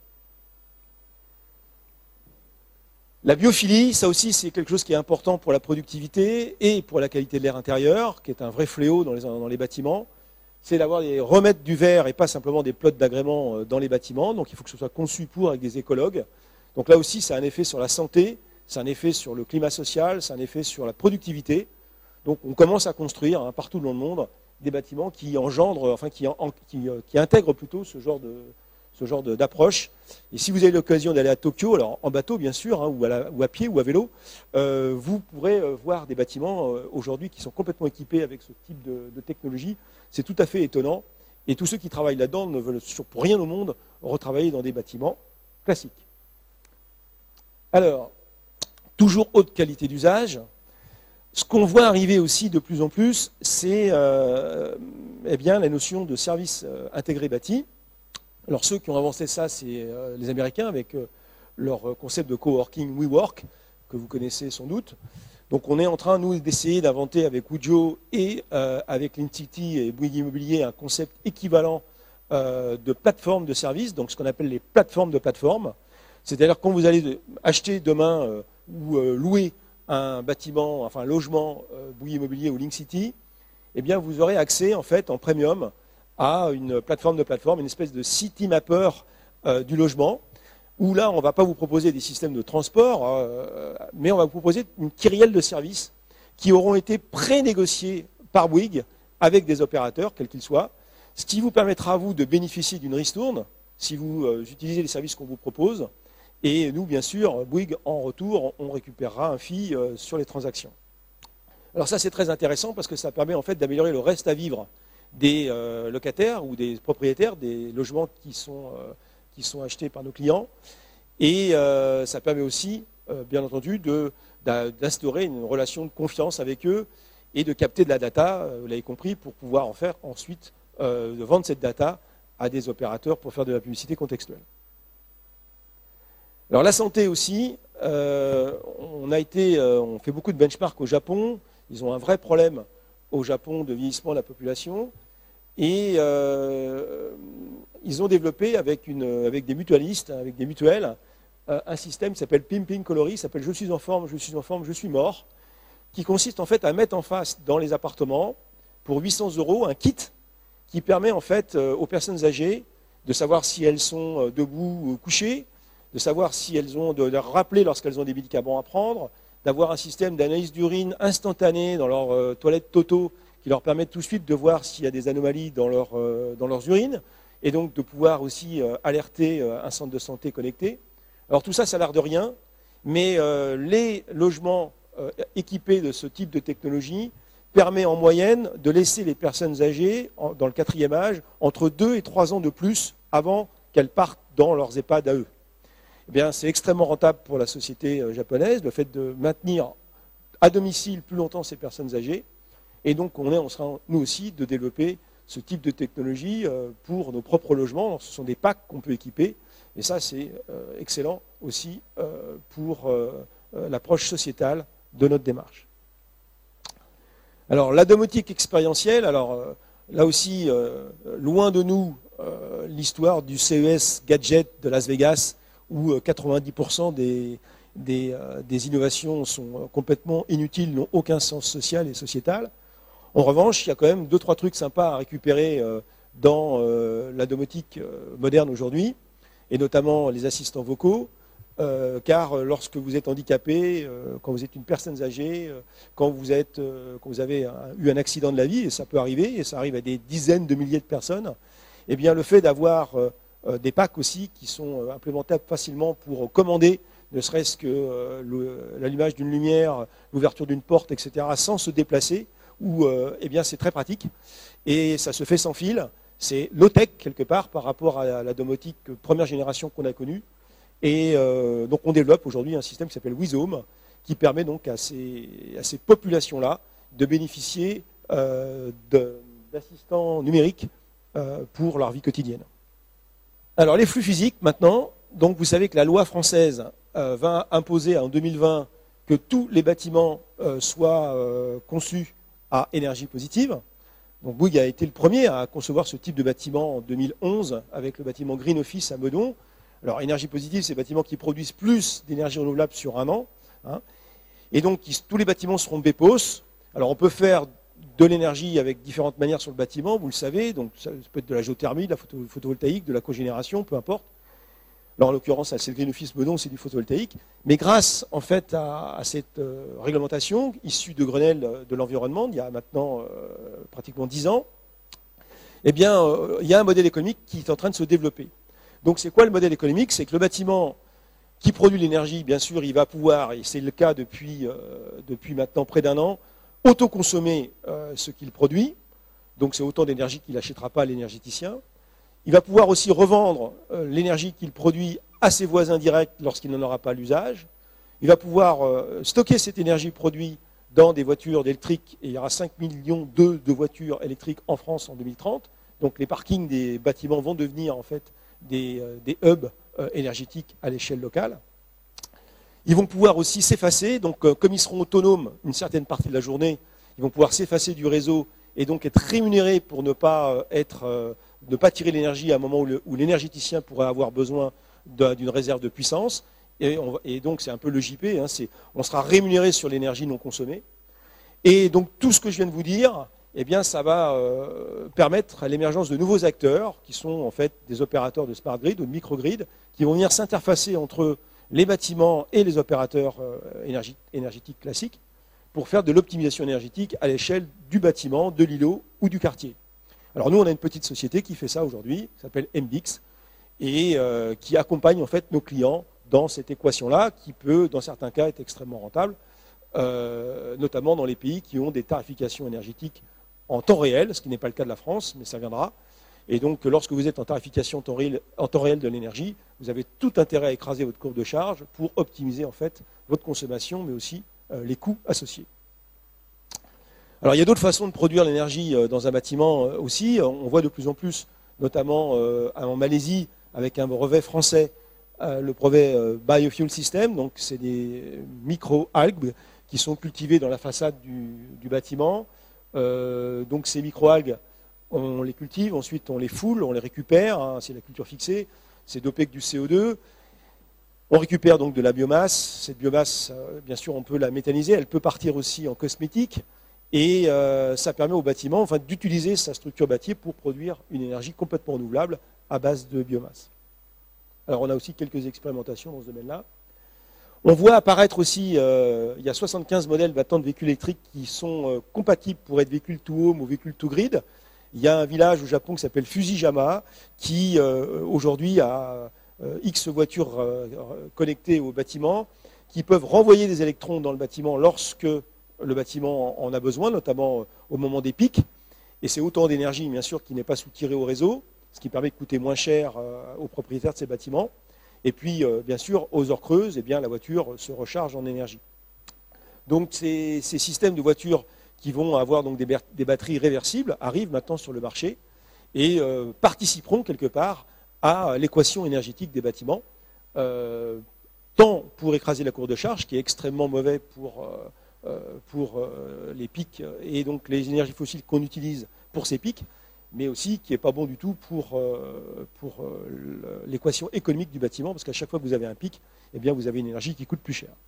La biophilie, ça aussi, c'est quelque chose qui est important pour la productivité et pour la qualité de l'air intérieur, qui est un vrai fléau dans les, dans les bâtiments. C'est d'avoir des remettre du verre et pas simplement des plots d'agrément dans les bâtiments. Donc il faut que ce soit conçu pour avec des écologues. Donc là aussi, ça a un effet sur la santé, c'est un effet sur le climat social, c'est un effet sur la productivité. Donc on commence à construire hein, partout dans le monde des bâtiments qui engendrent, enfin qui, en, qui, qui intègrent plutôt ce genre de ce genre d'approche. Et si vous avez l'occasion d'aller à Tokyo, alors en bateau bien sûr, hein, ou, à la, ou à pied ou à vélo, euh, vous pourrez euh, voir des bâtiments euh, aujourd'hui qui sont complètement équipés avec ce type de, de technologie. C'est tout à fait étonnant. Et tous ceux qui travaillent là-dedans ne veulent pour rien au monde retravailler dans des bâtiments classiques. Alors, toujours haute qualité d'usage. Ce qu'on voit arriver aussi de plus en plus, c'est euh, eh bien, la notion de service euh, intégré bâti. Alors ceux qui ont avancé ça, c'est euh, les Américains avec euh, leur concept de coworking WeWork, que vous connaissez sans doute. Donc on est en train, nous, d'essayer d'inventer avec Wujio et euh, avec Lincity et Bouygues Immobilier un concept équivalent euh, de plateforme de services, donc ce qu'on appelle les plateformes de plateforme. C'est-à-dire quand vous allez acheter demain euh, ou euh, louer un bâtiment, enfin un logement euh, Bouygues Immobilier ou Lincity, eh bien vous aurez accès en fait en premium à une plateforme de plateforme, une espèce de city mapper euh, du logement, où là, on ne va pas vous proposer des systèmes de transport, euh, mais on va vous proposer une kyrielle de services qui auront été pré-négociés par Bouygues avec des opérateurs, quels qu'ils soient, ce qui vous permettra à vous de bénéficier d'une ristourne si vous euh, utilisez les services qu'on vous propose. Et nous, bien sûr, Bouygues, en retour, on récupérera un fee euh, sur les transactions. Alors ça, c'est très intéressant parce que ça permet en fait d'améliorer le reste à vivre des euh, locataires ou des propriétaires des logements qui sont, euh, qui sont achetés par nos clients. Et euh, ça permet aussi, euh, bien entendu, de, d'instaurer une relation de confiance avec eux et de capter de la data, euh, vous l'avez compris, pour pouvoir en faire ensuite, euh, de vendre cette data à des opérateurs pour faire de la publicité contextuelle. Alors la santé aussi, euh, on a été, euh, on fait beaucoup de benchmarks au Japon. Ils ont un vrai problème au Japon de vieillissement de la population. Et euh, ils ont développé avec, une, avec des mutualistes, avec des mutuelles, euh, un système qui s'appelle Pimping Coloris, qui s'appelle Je suis en forme, je suis en forme, je suis mort, qui consiste en fait à mettre en face dans les appartements, pour huit cents euros, un kit qui permet en fait euh, aux personnes âgées de savoir si elles sont euh, debout ou couchées, de savoir si elles ont, de leur rappeler lorsqu'elles ont des médicaments à prendre, d'avoir un système d'analyse d'urine instantané dans leur euh, toilette Toto qui leur permet tout de suite de voir s'il y a des anomalies dans, leur, euh, dans leurs urines, et donc de pouvoir aussi euh, alerter euh, un centre de santé connecté. Alors tout ça, ça a l'air de rien, mais euh, les logements euh, équipés de ce type de technologie permet en moyenne de laisser les personnes âgées, en, dans le quatrième âge, entre deux et trois ans de plus avant qu'elles partent dans leurs EHPAD à eux. Eh bien, c'est extrêmement rentable pour la société japonaise, le fait de maintenir à domicile plus longtemps ces personnes âgées. Et donc, on, est, on sera, nous aussi, de développer ce type de technologie pour nos propres logements. Alors, ce sont des packs qu'on peut équiper. Et ça, c'est excellent aussi pour l'approche sociétale de notre démarche. Alors, la domotique expérientielle, alors là aussi, loin de nous, l'histoire du C E S Gadget de Las Vegas, où quatre-vingt-dix pour cent des, des, euh, des innovations sont complètement inutiles, n'ont aucun sens social et sociétal. En revanche, il y a quand même deux, trois trucs sympas à récupérer euh, dans euh, la domotique euh, moderne aujourd'hui, et notamment les assistants vocaux, euh, car lorsque vous êtes handicapé, euh, quand vous êtes une personne âgée, euh, quand, vous êtes, euh, quand vous avez un, eu un accident de la vie, et ça peut arriver, et ça arrive à des dizaines de milliers de personnes, eh bien le fait d'avoir euh, des packs aussi qui sont implémentables facilement pour commander, ne serait-ce que euh, l'allumage d'une lumière, l'ouverture d'une porte, et cetera, sans se déplacer, où euh, eh bien, c'est très pratique. Et ça se fait sans fil. C'est low-tech, quelque part, par rapport à la domotique première génération qu'on a connue. Et euh, donc on développe aujourd'hui un système qui s'appelle WizHome, qui permet donc à ces, à ces populations-là de bénéficier euh, d'assistants numériques euh, pour leur vie quotidienne. Alors les flux physiques maintenant, donc vous savez que la loi française euh, va imposer en deux mille vingt que tous les bâtiments euh, soient euh, conçus à énergie positive. Donc Bouygues a été le premier à concevoir ce type de bâtiment en deux mille onze avec le bâtiment Green Office à Meudon. Alors énergie positive, c'est des bâtiments qui produisent plus d'énergie renouvelable sur un an. Hein. Et donc ils, tous les bâtiments seront B P O S. Alors on peut faire de l'énergie avec différentes manières sur le bâtiment, vous le savez, donc ça peut être de la géothermie, de la photo, photovoltaïque, de la cogénération, peu importe. Là, en l'occurrence, c'est le Green Office Meudon, c'est du photovoltaïque. Mais grâce, en fait, à, à cette euh, réglementation issue de Grenelle de l'environnement, il y a maintenant euh, pratiquement dix ans, eh bien, euh, il y a un modèle économique qui est en train de se développer. Donc, c'est quoi le modèle économique? C'est que le bâtiment qui produit l'énergie, bien sûr, il va pouvoir, et c'est le cas depuis, euh, depuis maintenant près d'un an, autoconsommer euh, ce qu'il produit, donc c'est autant d'énergie qu'il n'achètera pas à l'énergéticien. Il va pouvoir aussi revendre euh, l'énergie qu'il produit à ses voisins directs lorsqu'il n'en aura pas l'usage. Il va pouvoir euh, stocker cette énergie produite dans des voitures électriques, et il y aura cinq millions de voitures électriques en France en deux mille trente. Donc les parkings des bâtiments vont devenir en fait des, euh, des hubs euh, énergétiques à l'échelle locale. Ils vont pouvoir aussi s'effacer, donc euh, comme ils seront autonomes une certaine partie de la journée, ils vont pouvoir s'effacer du réseau et donc être rémunérés pour ne pas, euh, être, euh, ne pas tirer l'énergie à un moment où l'énergéticien pourrait avoir besoin d'une réserve de puissance. Et, on, et donc c'est un peu le J P, hein, on sera rémunéré sur l'énergie non consommée. Et donc tout ce que je viens de vous dire, eh bien, ça va euh, permettre à l'émergence de nouveaux acteurs, qui sont en fait des opérateurs de smart grid ou de microgrid, qui vont venir s'interfacer entre les bâtiments et les opérateurs euh, énergie, énergétiques classiques pour faire de l'optimisation énergétique à l'échelle du bâtiment, de l'îlot ou du quartier. Alors nous, on a une petite société qui fait ça aujourd'hui, qui s'appelle M B X, et euh, qui accompagne en fait nos clients dans cette équation-là, qui peut, dans certains cas, être extrêmement rentable, euh, notamment dans les pays qui ont des tarifications énergétiques en temps réel, ce qui n'est pas le cas de la France, mais ça viendra. Et donc, lorsque vous êtes en tarification en temps réel, en temps réel de l'énergie, vous avez tout intérêt à écraser votre courbe de charge pour optimiser en fait votre consommation, mais aussi euh, les coûts associés. Alors, il y a d'autres façons de produire l'énergie euh, dans un bâtiment euh, aussi. On voit de plus en plus, notamment euh, en Malaisie, avec un brevet français, euh, le brevet euh, Biofuel System. Donc, c'est des micro-algues qui sont cultivées dans la façade du, du bâtiment. Euh, donc, ces micro-algues, on les cultive, ensuite on les foule, on les récupère, hein, c'est la culture fixée, c'est dopé avec du C O deux. On récupère donc de la biomasse. Cette biomasse, euh, bien sûr, on peut la méthaniser, elle peut partir aussi en cosmétique, et euh, ça permet au bâtiment enfin, d'utiliser sa structure bâtie pour produire une énergie complètement renouvelable à base de biomasse. Alors on a aussi quelques expérimentations dans ce domaine-là. On voit apparaître aussi, euh, il y a soixante-quinze modèles maintenant de véhicules électriques qui sont euh, compatibles pour être véhicules to home ou véhicules to grid. Il y a un village au Japon qui s'appelle Fujiyama qui euh, aujourd'hui a euh, X voitures euh, connectées au bâtiment qui peuvent renvoyer des électrons dans le bâtiment lorsque le bâtiment en a besoin, notamment au moment des pics. Et c'est autant d'énergie, bien sûr, qui n'est pas soutirée au réseau, ce qui permet de coûter moins cher euh, aux propriétaires de ces bâtiments. Et puis, euh, bien sûr, aux heures creuses, eh bien, la voiture se recharge en énergie. Donc, ces, ces systèmes de voitures qui vont avoir donc des, des batteries réversibles arrivent maintenant sur le marché et euh, participeront quelque part à l'équation énergétique des bâtiments, euh, tant pour écraser la courbe de charge, qui est extrêmement mauvais pour, euh, pour euh, les pics et donc les énergies fossiles qu'on utilise pour ces pics, mais aussi qui n'est pas bon du tout pour, euh, pour euh, l'équation économique du bâtiment, parce qu'à chaque fois que vous avez un pic, eh bien, vous avez une énergie qui coûte plus cher.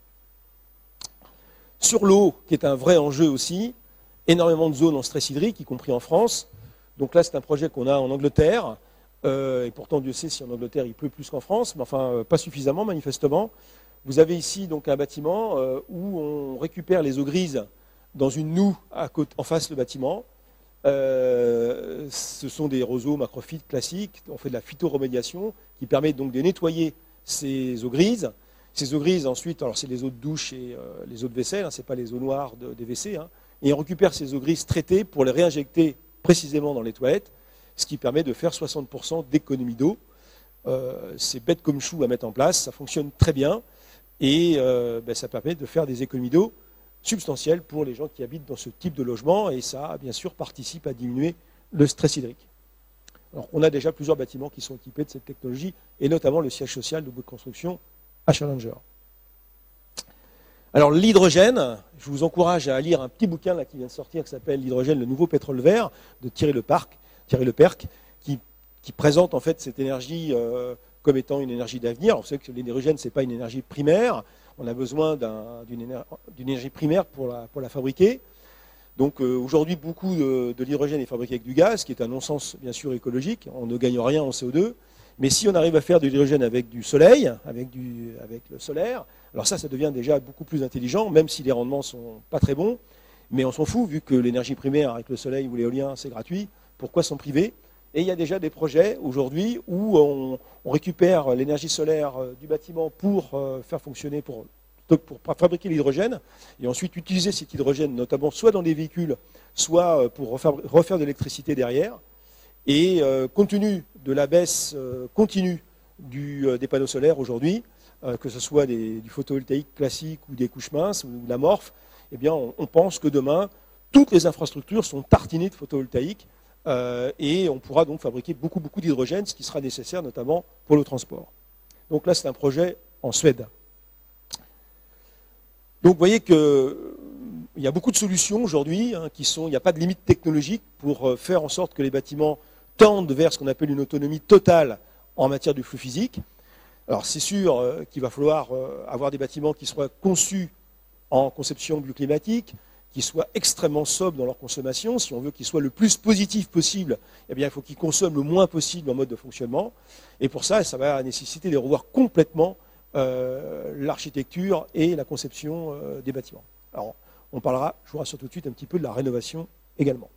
Sur l'eau, qui est un vrai enjeu aussi, énormément de zones en stress hydrique, y compris en France. Donc là, c'est un projet qu'on a en Angleterre. Euh, et pourtant, Dieu sait si en Angleterre, il pleut plus qu'en France, mais enfin, euh, pas suffisamment, manifestement. Vous avez ici donc un bâtiment euh, où on récupère les eaux grises dans une noue à côté, en face du bâtiment. Euh, ce sont des roseaux macrophytes classiques. On fait de la phytoremédiation qui permet donc de nettoyer ces eaux grises. Ces eaux grises, ensuite, alors c'est les eaux de douche et euh, les eaux de vaisselle, hein, ce n'est pas les eaux noires de, des W C. Hein, et on récupère ces eaux grises traitées pour les réinjecter précisément dans les toilettes, ce qui permet de faire soixante pour cent d'économie d'eau. Euh, c'est bête comme chou à mettre en place, ça fonctionne très bien, et euh, ben, ça permet de faire des économies d'eau substantielles pour les gens qui habitent dans ce type de logement, et ça, bien sûr, participe à diminuer le stress hydrique. Alors, on a déjà plusieurs bâtiments qui sont équipés de cette technologie, et notamment le siège social de Bouygues Construction à Challenger. Alors l'hydrogène, je vous encourage à lire un petit bouquin là, qui vient de sortir qui s'appelle L'hydrogène, le nouveau pétrole vert de Thierry Lepercq, Thierry Lepercq qui, qui présente en fait cette énergie euh, comme étant une énergie d'avenir. Alors, vous savez que l'hydrogène, ce n'est pas une énergie primaire, on a besoin d'une éner, énergie primaire pour la, pour la fabriquer. Donc euh, aujourd'hui, beaucoup de, de l'hydrogène est fabriqué avec du gaz, ce qui est un non-sens bien sûr écologique, on ne gagne rien en C O deux. Mais si on arrive à faire de l'hydrogène avec du soleil, avec, du, avec le solaire, alors ça, ça devient déjà beaucoup plus intelligent, même si les rendements ne sont pas très bons. Mais on s'en fout, vu que l'énergie primaire avec le soleil ou l'éolien, c'est gratuit, pourquoi s'en priver? Et il y a déjà des projets aujourd'hui où on, on récupère l'énergie solaire du bâtiment pour faire fonctionner, pour, pour fabriquer l'hydrogène, et ensuite utiliser cet hydrogène, notamment soit dans des véhicules, soit pour refaire, refaire de l'électricité derrière. Et euh, compte tenu de la baisse euh, continue du, euh, des panneaux solaires aujourd'hui, euh, que ce soit des, du photovoltaïque classique ou des couches minces ou de l'amorphe, eh bien, on, on pense que demain, toutes les infrastructures sont tartinées de photovoltaïque euh, et on pourra donc fabriquer beaucoup, beaucoup d'hydrogène, ce qui sera nécessaire notamment pour le transport. Donc là, c'est un projet en Suède. Donc vous voyez qu'il y a beaucoup de solutions aujourd'hui hein, qui sont, il n'y a pas de limite technologique pour euh, faire en sorte que les bâtiments tendent vers ce qu'on appelle une autonomie totale en matière de flux physique. Alors c'est sûr euh, qu'il va falloir euh, avoir des bâtiments qui soient conçus en conception bioclimatique, qui soient extrêmement sobres dans leur consommation. Si on veut qu'ils soient le plus positifs possible, eh bien, il faut qu'ils consomment le moins possible en mode de fonctionnement. Et pour ça, ça va nécessiter de revoir complètement euh, l'architecture et la conception euh, des bâtiments. Alors, on parlera, je vous rassure tout de suite, un petit peu de la rénovation également.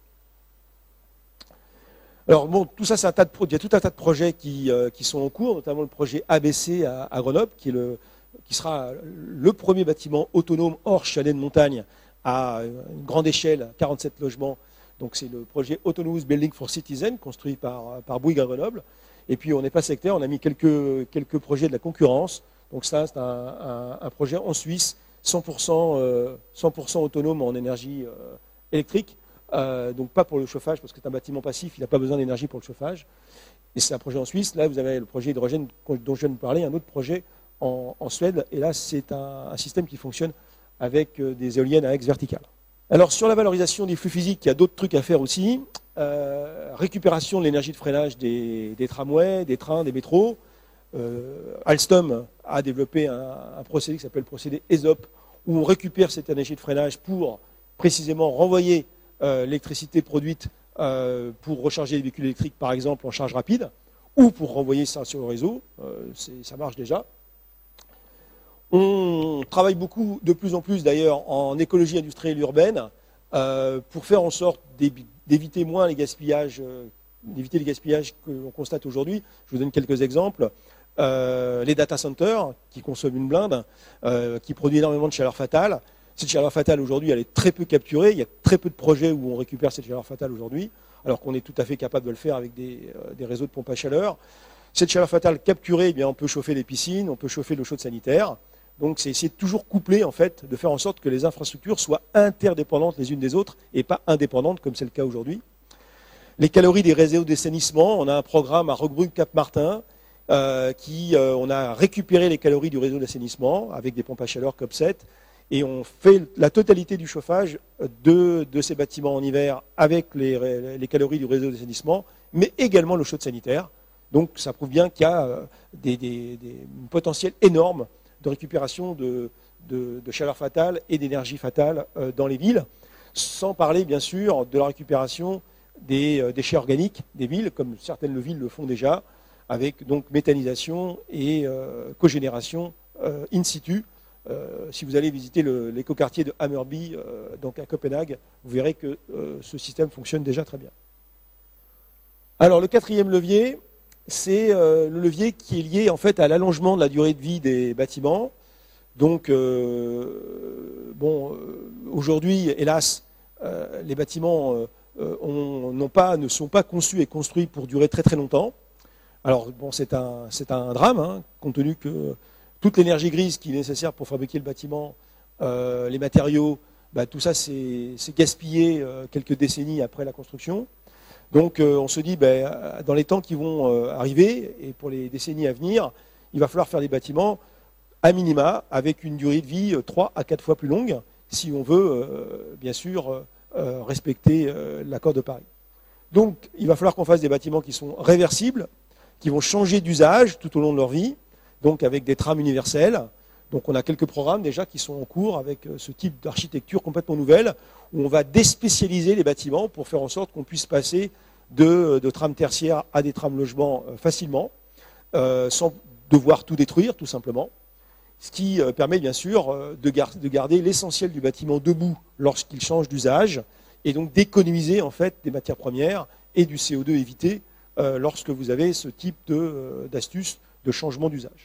Alors bon, tout ça, c'est un tas de pro il y a tout un tas de projets qui, euh, qui sont en cours, notamment le projet A B C à, à Grenoble, qui, est le, qui sera le premier bâtiment autonome hors chalet de montagne à une grande échelle, quarante-sept logements, Donc c'est le projet Autonomous Building for Citizens, construit par, par Bouygues à Grenoble. Et puis on n'est pas sectaire, on a mis quelques, quelques projets de la concurrence. Donc ça, c'est un, un, un projet en Suisse, cent pour cent, euh, cent pour cent autonome en énergie euh, électrique. Euh, donc pas pour le chauffage, parce que c'est un bâtiment passif, il n'a pas besoin d'énergie pour le chauffage. Et c'est un projet en Suisse. Là, vous avez le projet hydrogène dont je viens de parler, un autre projet en, en Suède. Et là, c'est un, un système qui fonctionne avec euh, des éoliennes à axe vertical. Alors sur la valorisation des flux physiques, il y a d'autres trucs à faire aussi. Euh, récupération de l'énergie de freinage des, des tramways, des trains, des métros. Euh, Alstom a développé un, un procédé qui s'appelle le procédé E S O P, où on récupère cette énergie de freinage pour précisément renvoyer euh, l'électricité produite euh, pour recharger les véhicules électriques, par exemple, en charge rapide, ou pour renvoyer ça sur le réseau. Euh, ça marche déjà. On travaille beaucoup, de plus en plus d'ailleurs, en écologie industrielle urbaine, euh, pour faire en sorte d'éviter moins les gaspillages, euh, d'éviter les gaspillages que l'on constate aujourd'hui. Je vous donne quelques exemples. Euh, les data centers, qui consomment une blinde, euh, qui produisent énormément de chaleur fatale. Cette chaleur fatale aujourd'hui, elle est très peu capturée. Il y a très peu de projets où on récupère cette chaleur fatale aujourd'hui, alors qu'on est tout à fait capable de le faire avec des, euh, des réseaux de pompes à chaleur. Cette chaleur fatale capturée, eh bien, on peut chauffer les piscines, on peut chauffer l'eau chaude sanitaire. Donc c'est essayer de toujours coupler, en fait, de faire en sorte que les infrastructures soient interdépendantes les unes des autres et pas indépendantes comme c'est le cas aujourd'hui. Les calories des réseaux d'assainissement, on a un programme à Roquebrune-Cap-Martin euh, qui, euh, on a récupéré les calories du réseau d'assainissement avec des pompes à chaleur C O P sept et on fait la totalité du chauffage de, de ces bâtiments en hiver avec les, les calories du réseau d'assainissement, mais également l'eau chaude sanitaire. Donc ça prouve bien qu'il y a euh, des, des, des, un potentiel énorme de récupération de, de, de chaleur fatale et d'énergie fatale euh, dans les villes, sans parler bien sûr de la récupération des euh, déchets organiques des villes, comme certaines villes le font déjà, avec donc méthanisation et euh, cogénération euh, in situ. Euh, si vous allez visiter l'écoquartier de Hammarby, euh, donc à Copenhague, vous verrez que euh, ce système fonctionne déjà très bien. Alors le quatrième levier, c'est euh, le levier qui est lié en fait à l'allongement de la durée de vie des bâtiments. Donc, euh, bon, euh, aujourd'hui, hélas, euh, les bâtiments euh, ont, n'ont pas, ne sont pas conçus et construits pour durer très très longtemps. Alors, bon, c'est un, c'est un drame, hein, compte tenu que toute l'énergie grise qui est nécessaire pour fabriquer le bâtiment, euh, les matériaux, bah, tout ça c'est gaspillé euh, quelques décennies après la construction. Donc euh, on se dit, ben, dans les temps qui vont euh, arriver, et pour les décennies à venir, il va falloir faire des bâtiments à minima, avec une durée de vie euh, trois à quatre fois plus longue, si on veut, euh, bien sûr, euh, respecter euh, l'accord de Paris. Donc il va falloir qu'on fasse des bâtiments qui sont réversibles, qui vont changer d'usage tout au long de leur vie, donc avec des trames universelles. Donc on a quelques programmes déjà qui sont en cours avec ce type d'architecture complètement nouvelle, où on va déspécialiser les bâtiments pour faire en sorte qu'on puisse passer de, de trames tertiaires à des trames logements facilement, euh, sans devoir tout détruire tout simplement. Ce qui euh, permet bien sûr euh, de, gar de garder l'essentiel du bâtiment debout lorsqu'il change d'usage, et donc d'économiser en fait des matières premières et du C O deux évité euh, lorsque vous avez ce type d'astuce de, de changement d'usage.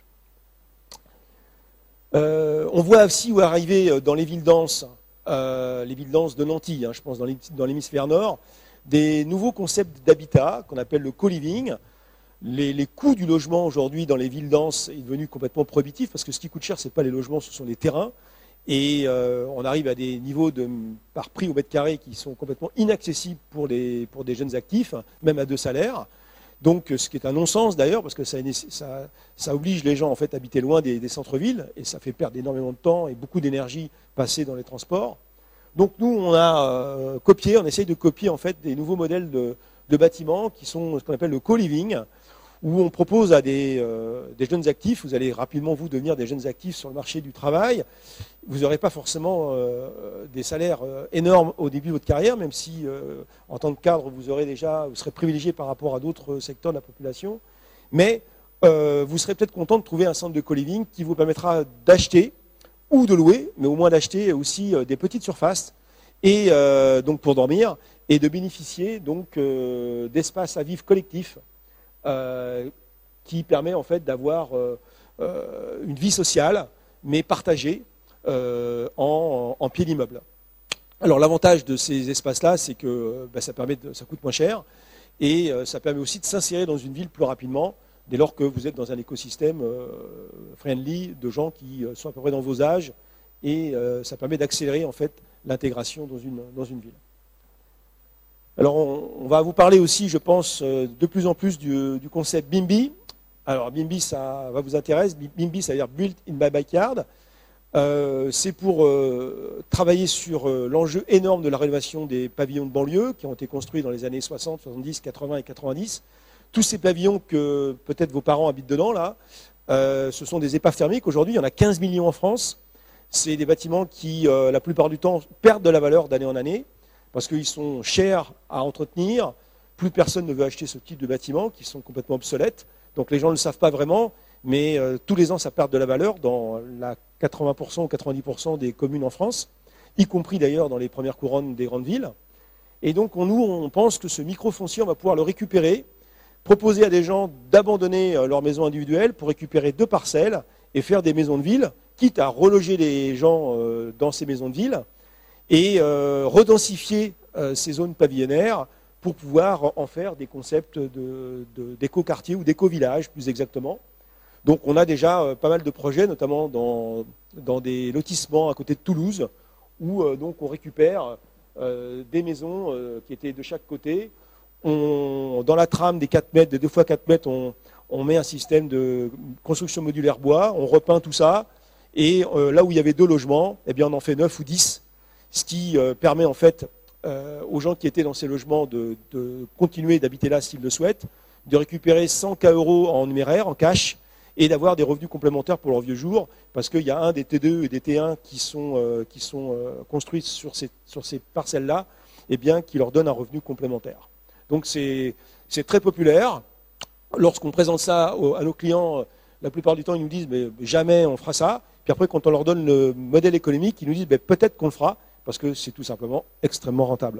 Euh, on voit aussi où arriver dans les villes denses, euh, les villes denses de Nanty, hein, je pense dans l'hémisphère nord, des nouveaux concepts d'habitat qu'on appelle le co-living. Les, les coûts du logement aujourd'hui dans les villes denses est devenu complètement prohibitif parce que ce qui coûte cher, ce n'est pas les logements, ce sont les terrains. Et euh, on arrive à des niveaux de, par prix au mètre carré qui sont complètement inaccessibles pour, les, pour des jeunes actifs, même à deux salaires. Donc, ce qui est un non-sens d'ailleurs, parce que ça, ça, ça oblige les gens en fait, à habiter loin des, des centres-villes, et ça fait perdre énormément de temps et beaucoup d'énergie passée dans les transports. Donc nous, on a euh, copié, on essaye de copier en fait des nouveaux modèles de, de bâtiments qui sont ce qu'on appelle le co-living, où on propose à des, euh, des jeunes actifs, vous allez rapidement vous devenir des jeunes actifs sur le marché du travail, vous n'aurez pas forcément euh, des salaires euh, énormes au début de votre carrière, même si euh, en tant que cadre, vous aurez déjà, vous serez privilégié par rapport à d'autres secteurs de la population, mais euh, vous serez peut-être content de trouver un centre de co-living qui vous permettra d'acheter ou de louer, mais au moins d'acheter aussi euh, des petites surfaces, et euh, donc pour dormir, et de bénéficier donc euh, d'espaces à vivre collectifs, Euh, qui permet en fait d'avoir euh, euh, une vie sociale, mais partagée euh, en, en pied d'immeuble. Alors l'avantage de ces espaces-là, c'est que bah, ça, permet de, ça coûte moins cher et euh, ça permet aussi de s'insérer dans une ville plus rapidement dès lors que vous êtes dans un écosystème euh, friendly de gens qui euh, sont à peu près dans vos âges et euh, ça permet d'accélérer en fait l'intégration dans une, dans une ville. Alors on, on va vous parler aussi, je pense, euh, de plus en plus du, du concept BIMBY. Alors BIMBY, ça va vous intéresser. BIMBY, ça veut dire Built in my backyard. Euh, c'est pour euh, travailler sur euh, l'enjeu énorme de la rénovation des pavillons de banlieue qui ont été construits dans les années soixante, soixante-dix, quatre-vingts et quatre-vingt-dix. Tous ces pavillons que peut-être vos parents habitent dedans, là, euh, ce sont des épaves thermiques. Aujourd'hui, il y en a quinze millions en France. C'est des bâtiments qui, euh, la plupart du temps, perdent de la valeur d'année en année parce qu'ils sont chers à entretenir. Plus personne ne veut acheter ce type de bâtiments qui sont complètement obsolètes. Donc les gens ne le savent pas vraiment. Mais euh, tous les ans, ça perd de la valeur dans la quatre-vingts pour cent ou quatre-vingt-dix pour cent des communes en France, y compris d'ailleurs dans les premières couronnes des grandes villes. Et donc, on, nous, on pense que ce micro-foncier, on va pouvoir le récupérer, proposer à des gens d'abandonner euh, leur maison individuelle pour récupérer deux parcelles et faire des maisons de ville, quitte à reloger les gens euh, dans ces maisons de ville et euh, redensifier euh, ces zones pavillonnaires pour pouvoir en faire des concepts de, de, d'éco-quartier ou d'éco-village, plus exactement. Donc on a déjà euh, pas mal de projets, notamment dans, dans des lotissements à côté de Toulouse, où euh, donc on récupère euh, des maisons euh, qui étaient de chaque côté. On, dans la trame des quatre mètres, des deux fois quatre mètres, on, on met un système de construction modulaire bois, on repeint tout ça, et euh, là où il y avait deux logements, eh bien on en fait neuf ou dix, ce qui euh, permet en fait euh, aux gens qui étaient dans ces logements de, de continuer d'habiter là s'ils le souhaitent, de récupérer cent K euros en numéraire, en cash, et d'avoir des revenus complémentaires pour leur vieux jour, parce qu'il y a un des T deux et des T un qui sont, euh, qui sont euh, construits sur ces, sur ces parcelles-là, eh bien, qui leur donnent un revenu complémentaire. Donc c'est très populaire. Lorsqu'on présente ça au, à nos clients, la plupart du temps, ils nous disent mais jamais on fera ça. Puis après, quand on leur donne le modèle économique, ils nous disent peut-être qu'on le fera, parce que c'est tout simplement extrêmement rentable.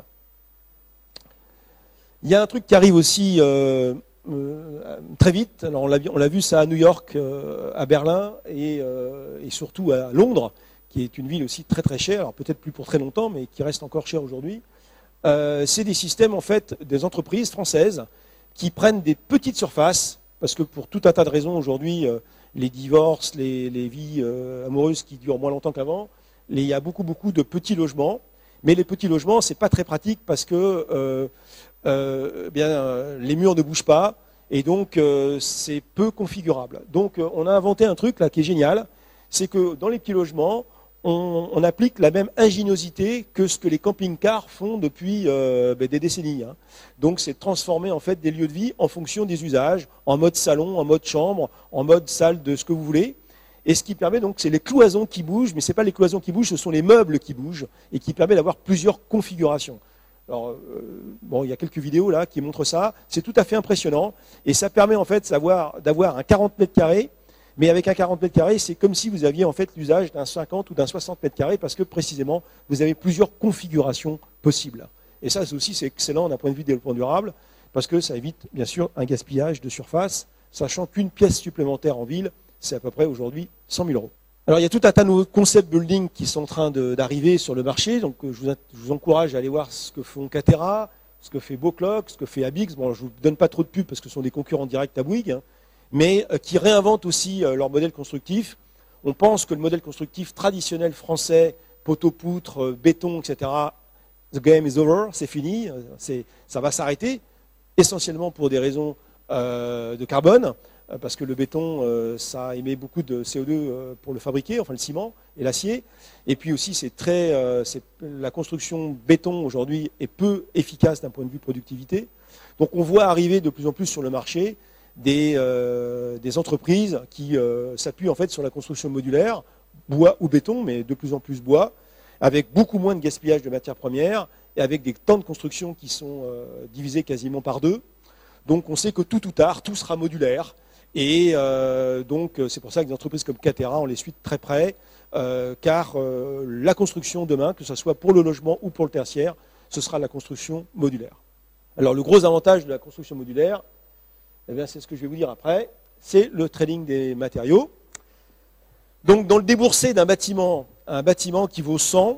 Il y a un truc qui arrive aussi... Euh, Euh, très vite. Alors on l'a on l'a vu ça à New York, euh, à Berlin et, euh, et surtout à Londres, qui est une ville aussi très très chère, alors peut-être plus pour très longtemps, mais qui reste encore chère aujourd'hui. Euh, c'est des systèmes en fait des entreprises françaises qui prennent des petites surfaces, parce que pour tout un tas de raisons aujourd'hui, euh, les divorces, les, les vies euh, amoureuses qui durent moins longtemps qu'avant, il y a beaucoup beaucoup de petits logements, mais les petits logements c'est pas très pratique parce que euh, Euh, eh bien, euh, les murs ne bougent pas et donc euh, c'est peu configurable. Donc euh, on a inventé un truc là qui est génial, c'est que dans les petits logements, on, on applique la même ingéniosité que ce que les camping-cars font depuis euh, ben, des décennies. Hein. Donc c'est transformer en fait des lieux de vie en fonction des usages, en mode salon, en mode chambre, en mode salle de ce que vous voulez. Et ce qui permet donc, c'est les cloisons qui bougent, mais ce n'est pas les cloisons qui bougent, ce sont les meubles qui bougent et qui permet d'avoir plusieurs configurations. Alors, euh, bon, il y a quelques vidéos là qui montrent ça. C'est tout à fait impressionnant. Et ça permet en fait d'avoir un quarante mètres carrés. Mais avec un quarante mètres carrés, c'est comme si vous aviez en fait l'usage d'un cinquante ou d'un soixante mètres carrés parce que précisément, vous avez plusieurs configurations possibles. Et ça aussi, c'est excellent d'un point de vue développement durable parce que ça évite bien sûr un gaspillage de surface, sachant qu'une pièce supplémentaire en ville, c'est à peu près aujourd'hui cent mille euros. Alors il y a tout un tas de concept building qui sont en train d'arriver sur le marché, donc je vous, je vous encourage à aller voir ce que font Catera, ce que fait Beaucloc, ce que fait Abix. Bon, je ne vous donne pas trop de pubs parce que ce sont des concurrents directs à Bouygues, hein, mais euh, qui réinventent aussi euh, leur modèle constructif. On pense que le modèle constructif traditionnel français, poteau-poutre, euh, béton, et cetera, the game is over, c'est fini, euh, ça va s'arrêter, essentiellement pour des raisons euh, de carbone. Parce que le béton, euh, ça émet beaucoup de C O deux euh, pour le fabriquer, enfin le ciment et l'acier. Et puis aussi, c'est très, euh, la construction béton aujourd'hui est peu efficace d'un point de vue productivité. Donc on voit arriver de plus en plus sur le marché des, euh, des entreprises qui euh, s'appuient en fait sur la construction modulaire, bois ou béton, mais de plus en plus bois, avec beaucoup moins de gaspillage de matières premières et avec des temps de construction qui sont euh, divisés quasiment par deux. Donc on sait que tout ou tard, tout sera modulaire. Et euh, donc c'est pour ça que des entreprises comme Catera, on les suit de très près, euh, car euh, la construction demain, que ce soit pour le logement ou pour le tertiaire, ce sera la construction modulaire. Alors le gros avantage de la construction modulaire, eh bien, c'est ce que je vais vous dire après, c'est le trading des matériaux. Donc dans le déboursé d'un bâtiment, un bâtiment qui vaut cent,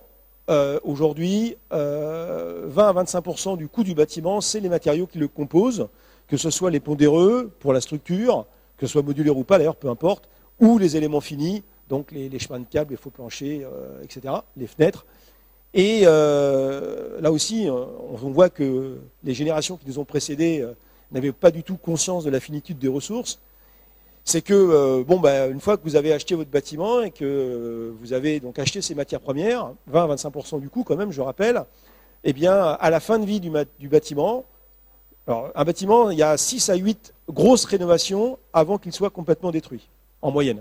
euh, aujourd'hui, euh, vingt à vingt-cinq pour cent du coût du bâtiment, c'est les matériaux qui le composent, que ce soit les pondéreux pour la structure, que ce soit modulaire ou pas d'ailleurs, peu importe, ou les éléments finis, donc les, les chemins de câbles, les faux planchers, euh, et cetera, les fenêtres. Et euh, là aussi, on voit que les générations qui nous ont précédés euh, n'avaient pas du tout conscience de la finitude des ressources. C'est que, euh, bon, bah, une fois que vous avez acheté votre bâtiment et que euh, vous avez donc acheté ces matières premières, vingt à vingt-cinq pour cent du coût quand même, je rappelle, eh bien, à la fin de vie du, du bâtiment, alors un bâtiment, il y a six à huit grosses rénovations avant qu'il soit complètement détruit, en moyenne.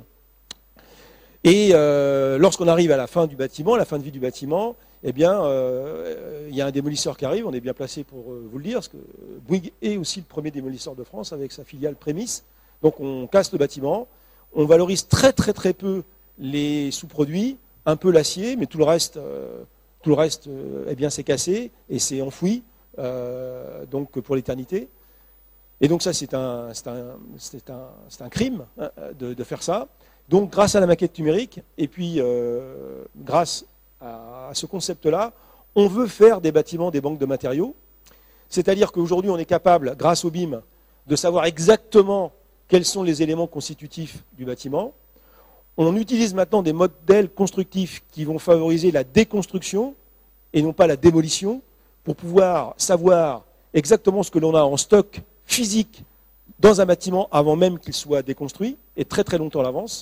Et euh, lorsqu'on arrive à la fin du bâtiment, à la fin de vie du bâtiment, eh bien, euh, il y a un démolisseur qui arrive, on est bien placé pour euh, vous le dire, parce que Bouygues est aussi le premier démolisseur de France avec sa filiale Prémisse. Donc on casse le bâtiment, on valorise très très très peu les sous-produits, un peu l'acier, mais tout le reste, euh, tout le reste, euh, eh bien, c'est cassé et c'est enfoui, euh, donc pour l'éternité. Et donc ça, c'est un, c'est un, c'est un, c'est un crime hein, de, de faire ça. Donc grâce à la maquette numérique, et puis euh, grâce à, à ce concept-là, on veut faire des bâtiments des banques de matériaux. C'est-à-dire qu'aujourd'hui, on est capable, grâce au B I M, de savoir exactement quels sont les éléments constitutifs du bâtiment. On utilise maintenant des modèles constructifs qui vont favoriser la déconstruction et non pas la démolition pour pouvoir savoir exactement ce que l'on a en stock physique dans un bâtiment avant même qu'il soit déconstruit et très très longtemps à l'avance.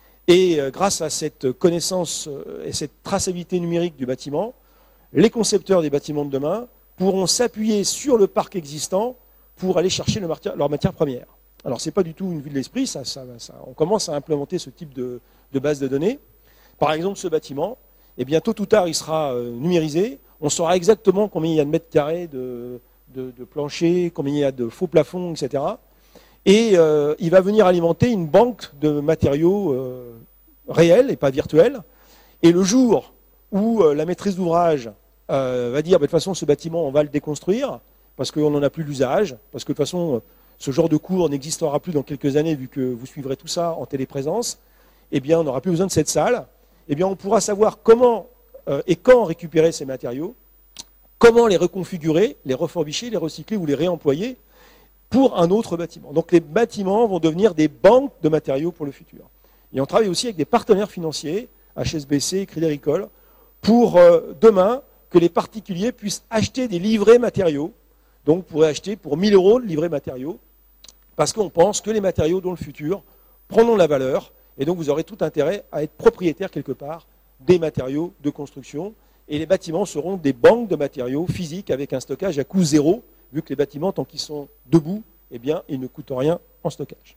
Et grâce à cette connaissance et cette traçabilité numérique du bâtiment, les concepteurs des bâtiments de demain pourront s'appuyer sur le parc existant pour aller chercher le matière, leur matière première. Alors, ce n'est pas du tout une vue de l'esprit, ça, ça, ça, on commence à implémenter ce type de, de base de données. Par exemple, ce bâtiment, eh bien, tôt ou tard, il sera euh, numérisé. On saura exactement combien il y a de mètres carrés de, de, de plancher, combien il y a de faux plafonds, et cetera. Et euh, il va venir alimenter une banque de matériaux euh, réels et pas virtuels. Et le jour où euh, la maîtrise d'ouvrage euh, va dire, bah, de toute façon, ce bâtiment, on va le déconstruire, parce qu'on n'en a plus l'usage, parce que de toute façon, ce genre de cours n'existera plus dans quelques années, vu que vous suivrez tout ça en téléprésence, eh bien, on n'aura plus besoin de cette salle. Eh bien, on pourra savoir comment euh, et quand récupérer ces matériaux, comment les reconfigurer, les reforbicher, les recycler ou les réemployer pour un autre bâtiment. Donc, les bâtiments vont devenir des banques de matériaux pour le futur. Et on travaille aussi avec des partenaires financiers, H S B C, Crédit Agricole, pour euh, demain que les particuliers puissent acheter des livrets matériaux. Donc, vous pourrez acheter pour mille euros le livret matériaux, parce qu'on pense que les matériaux dans le futur prendront la valeur, et donc vous aurez tout intérêt à être propriétaire quelque part des matériaux de construction, et les bâtiments seront des banques de matériaux physiques avec un stockage à coût zéro, vu que les bâtiments, tant qu'ils sont debout, eh bien, ils ne coûtent rien en stockage.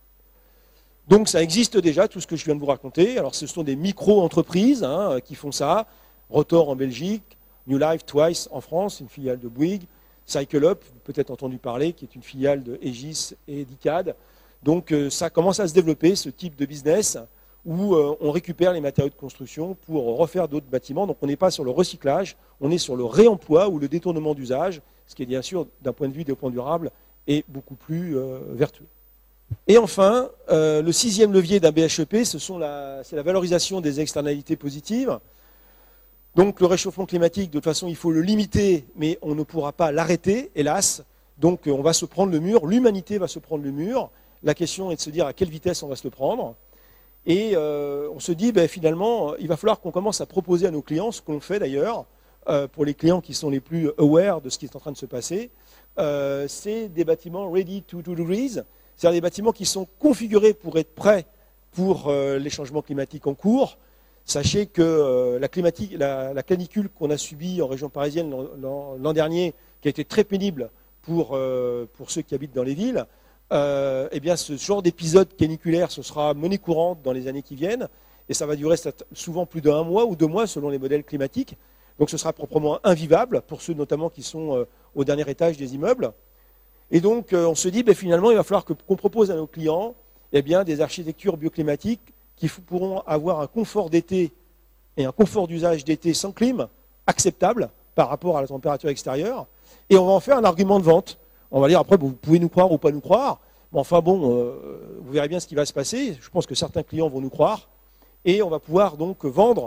Donc ça existe déjà, tout ce que je viens de vous raconter. Alors ce sont des micro-entreprises hein, qui font ça, Rotor en Belgique, New Life Twice en France, une filiale de Bouygues, Cycle Up, peut-être entendu parler, qui est une filiale de Aegis et d'ICAD. Donc euh, ça commence à se développer, ce type de business, où euh, on récupère les matériaux de construction pour refaire d'autres bâtiments. Donc on n'est pas sur le recyclage, on est sur le réemploi ou le détournement d'usage, ce qui est bien sûr, d'un point de vue développement durable, est beaucoup plus euh, vertueux. Et enfin, euh, le sixième levier d'un B H E P, c'est la, la valorisation des externalités positives. Donc le réchauffement climatique, de toute façon, il faut le limiter, mais on ne pourra pas l'arrêter, hélas. Donc on va se prendre le mur, l'humanité va se prendre le mur. La question est de se dire à quelle vitesse on va se le prendre. Et euh, on se dit, ben, finalement, il va falloir qu'on commence à proposer à nos clients, ce qu'on fait d'ailleurs, euh, pour les clients qui sont les plus aware de ce qui est en train de se passer, euh, c'est des bâtiments ready to two degrees, c'est-à-dire des bâtiments qui sont configurés pour être prêts pour euh, les changements climatiques en cours. Sachez que euh, la, climatique, la, la canicule qu'on a subie en région parisienne l'an dernier, qui a été très pénible pour, euh, pour ceux qui habitent dans les villes, euh, eh bien, ce genre d'épisode caniculaire, ce sera monnaie courante dans les années qui viennent, et ça va durer souvent plus d'un mois ou deux mois selon les modèles climatiques. Donc ce sera proprement invivable pour ceux notamment qui sont euh, au dernier étage des immeubles. Et donc euh, on se dit, ben, finalement, il va falloir que, qu'on propose à nos clients eh bien, des architectures bioclimatiques qui pourront avoir un confort d'été et un confort d'usage d'été sans clim acceptable par rapport à la température extérieure. Et on va en faire un argument de vente. On va dire, après, vous pouvez nous croire ou pas nous croire. Mais enfin bon, euh, vous verrez bien ce qui va se passer. Je pense que certains clients vont nous croire. Et on va pouvoir donc vendre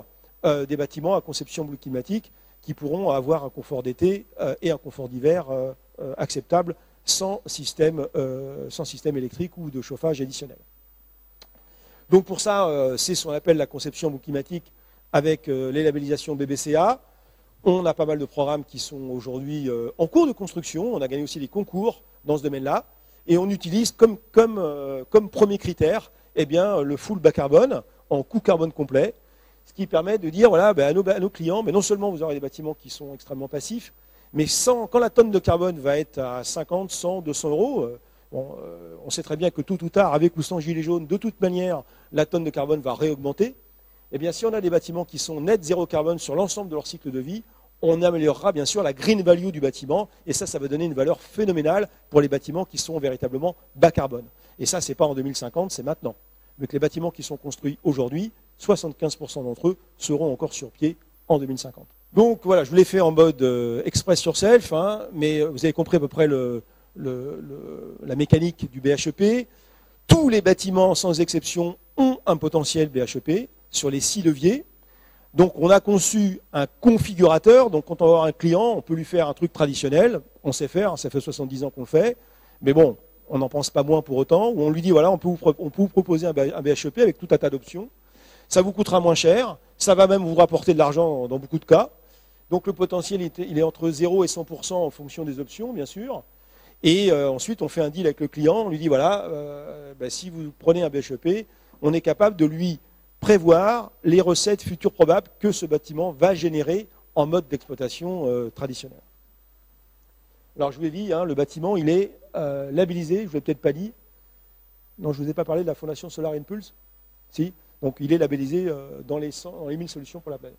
euh, des bâtiments à conception blue climatique qui pourront avoir un confort d'été euh, et un confort d'hiver euh, euh, acceptable sans système, euh, sans système électrique ou de chauffage additionnel. Donc pour ça, euh, c'est ce qu'on appelle la conception blue climatique avec euh, les labellisations B B C A. On a pas mal de programmes qui sont aujourd'hui euh, en cours de construction. On a gagné aussi des concours dans ce domaine-là. Et on utilise comme, comme, euh, comme premier critère eh bien, le full bas carbone en coût carbone complet. Ce qui permet de dire voilà, ben, à, nos, à nos clients, mais non seulement vous aurez des bâtiments qui sont extrêmement passifs, mais sans, quand la tonne de carbone va être à cinquante, cent, deux cents euros, euh, bon, euh, on sait très bien que tôt ou tard, avec ou sans gilet jaune, de toute manière, la tonne de carbone va réaugmenter. Eh bien, si on a des bâtiments qui sont net zéro carbone sur l'ensemble de leur cycle de vie, on améliorera bien sûr la green value du bâtiment, et ça, ça va donner une valeur phénoménale pour les bâtiments qui sont véritablement bas carbone. Et ça, ce n'est pas en deux mille cinquante, c'est maintenant. Mais que les bâtiments qui sont construits aujourd'hui, soixante-quinze pour cent d'entre eux seront encore sur pied en deux mille cinquante. Donc voilà, je vous l'ai fait en mode euh, express yourself, hein, mais vous avez compris à peu près le, le, le, la mécanique du B H E P. Tous les bâtiments, sans exception, ont un potentiel B H E P sur les six leviers. Donc on a conçu un configurateur, donc quand on va avoir un client, on peut lui faire un truc traditionnel, on sait faire, ça fait soixante-dix ans qu'on le fait, mais bon, on n'en pense pas moins pour autant, où on lui dit voilà, on peut vous, on peut vous proposer un B H E P avec tout un tas d'options, ça vous coûtera moins cher, ça va même vous rapporter de l'argent dans beaucoup de cas, donc le potentiel il est entre zéro et cent pour cent en fonction des options, bien sûr, et euh, ensuite on fait un deal avec le client, on lui dit voilà, euh, ben, si vous prenez un B H E P, on est capable de lui prévoir les recettes futures probables que ce bâtiment va générer en mode d'exploitation euh, traditionnel. Alors je vous l'ai dit, hein, le bâtiment il est euh, labellisé, je ne vous l'ai peut-être pas dit. Non, je ne vous ai pas parlé de la Fondation Solar Impulse. Si, donc il est labellisé euh, dans, les cent, dans les mille solutions pour la planète.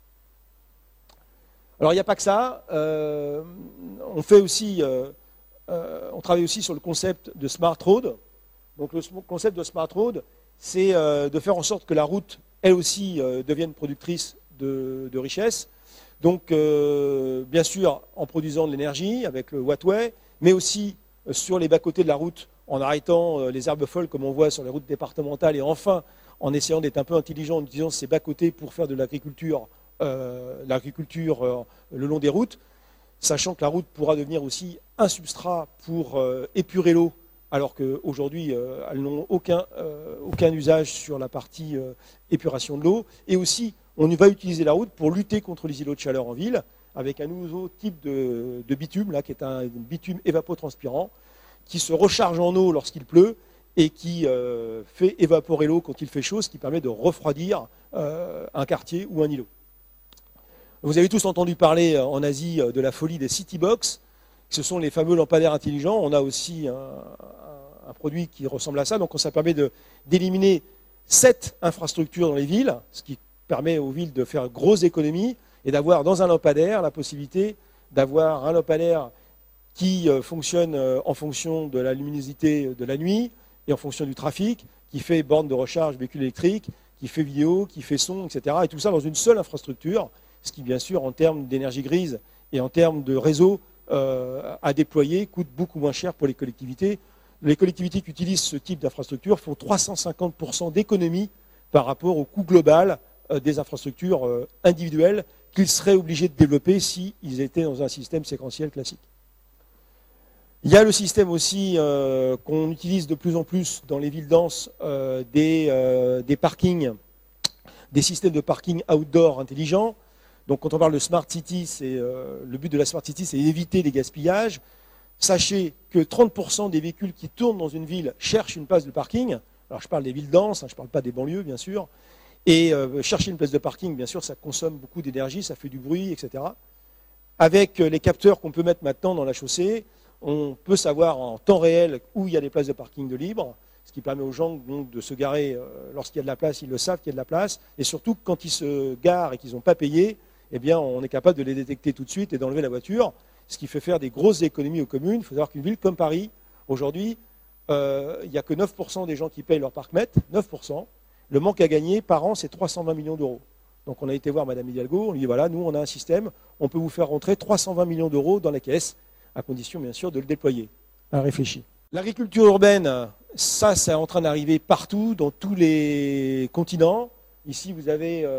Alors il n'y a pas que ça, euh, on fait aussi, euh, euh, on travaille aussi sur le concept de Smart Road. Donc le concept de Smart Road, c'est euh, de faire en sorte que la route, elle aussi, euh, devienne productrice de, de richesse. Donc, euh, bien sûr, en produisant de l'énergie avec le Wattway, mais aussi euh, sur les bas-côtés de la route, en arrêtant euh, les herbes folles, comme on voit sur les routes départementales, et enfin, en essayant d'être un peu intelligent, en utilisant ces bas-côtés pour faire de l'agriculture, euh, l'agriculture euh, le long des routes, sachant que la route pourra devenir aussi un substrat pour euh, épurer l'eau, alors qu'aujourd'hui, euh, elles n'ont aucun, euh, aucun usage sur la partie euh, épuration de l'eau. Et aussi, on va utiliser la route pour lutter contre les îlots de chaleur en ville, avec un nouveau type de, de bitume, là, qui est un bitume évapotranspirant, qui se recharge en eau lorsqu'il pleut, et qui euh, fait évaporer l'eau quand il fait chaud, ce qui permet de refroidir euh, un quartier ou un îlot. Vous avez tous entendu parler en Asie de la folie des city box. Ce sont les fameux lampadaires intelligents. On a aussi un, un, un produit qui ressemble à ça. Donc ça permet d'éliminer sept infrastructures dans les villes, ce qui permet aux villes de faire grosses économies et d'avoir dans un lampadaire la possibilité d'avoir un lampadaire qui euh, fonctionne euh, en fonction de la luminosité de la nuit et en fonction du trafic, qui fait borne de recharge véhicule électrique, qui fait vidéo, qui fait son, et cetera. Et tout ça dans une seule infrastructure, ce qui bien sûr en termes d'énergie grise et en termes de réseau Euh, à déployer coûte beaucoup moins cher pour les collectivités. Les collectivités qui utilisent ce type d'infrastructure font trois cent cinquante pour cent d'économie par rapport au coût global euh, des infrastructures euh, individuelles qu'ils seraient obligés de développer s'ils étaient dans un système séquentiel classique. Il y a le système aussi euh, qu'on utilise de plus en plus dans les villes denses euh, des, euh, des parkings, des systèmes de parking outdoor intelligents. Donc quand on parle de Smart City, c'est, euh, le but de la Smart City, c'est d'éviter les gaspillages. Sachez que trente pour cent des véhicules qui tournent dans une ville cherchent une place de parking. Alors je parle des villes denses, hein, je ne parle pas des banlieues, bien sûr. Et euh, chercher une place de parking, bien sûr, ça consomme beaucoup d'énergie, ça fait du bruit, et cetera. Avec les capteurs qu'on peut mettre maintenant dans la chaussée, on peut savoir en temps réel où il y a des places de parking de libre, ce qui permet aux gens donc, de se garer euh, lorsqu'il y a de la place, ils le savent qu'il y a de la place. Et surtout, quand ils se garent et qu'ils n'ont pas payé, eh bien, on est capable de les détecter tout de suite et d'enlever la voiture, ce qui fait faire des grosses économies aux communes. Il faut savoir qu'une ville comme Paris, aujourd'hui, euh, il n'y a que neuf pour cent des gens qui payent leur parc-mètre, neuf pour cent. Le manque à gagner par an, c'est trois cent vingt millions d'euros. Donc on a été voir Madame Hidalgo, on lui dit voilà, nous on a un système, on peut vous faire rentrer trois cent vingt millions d'euros dans la caisse, à condition bien sûr de le déployer. À réfléchir. L'agriculture urbaine, ça, c'est en train d'arriver partout, dans tous les continents. Ici, vous avez... Euh,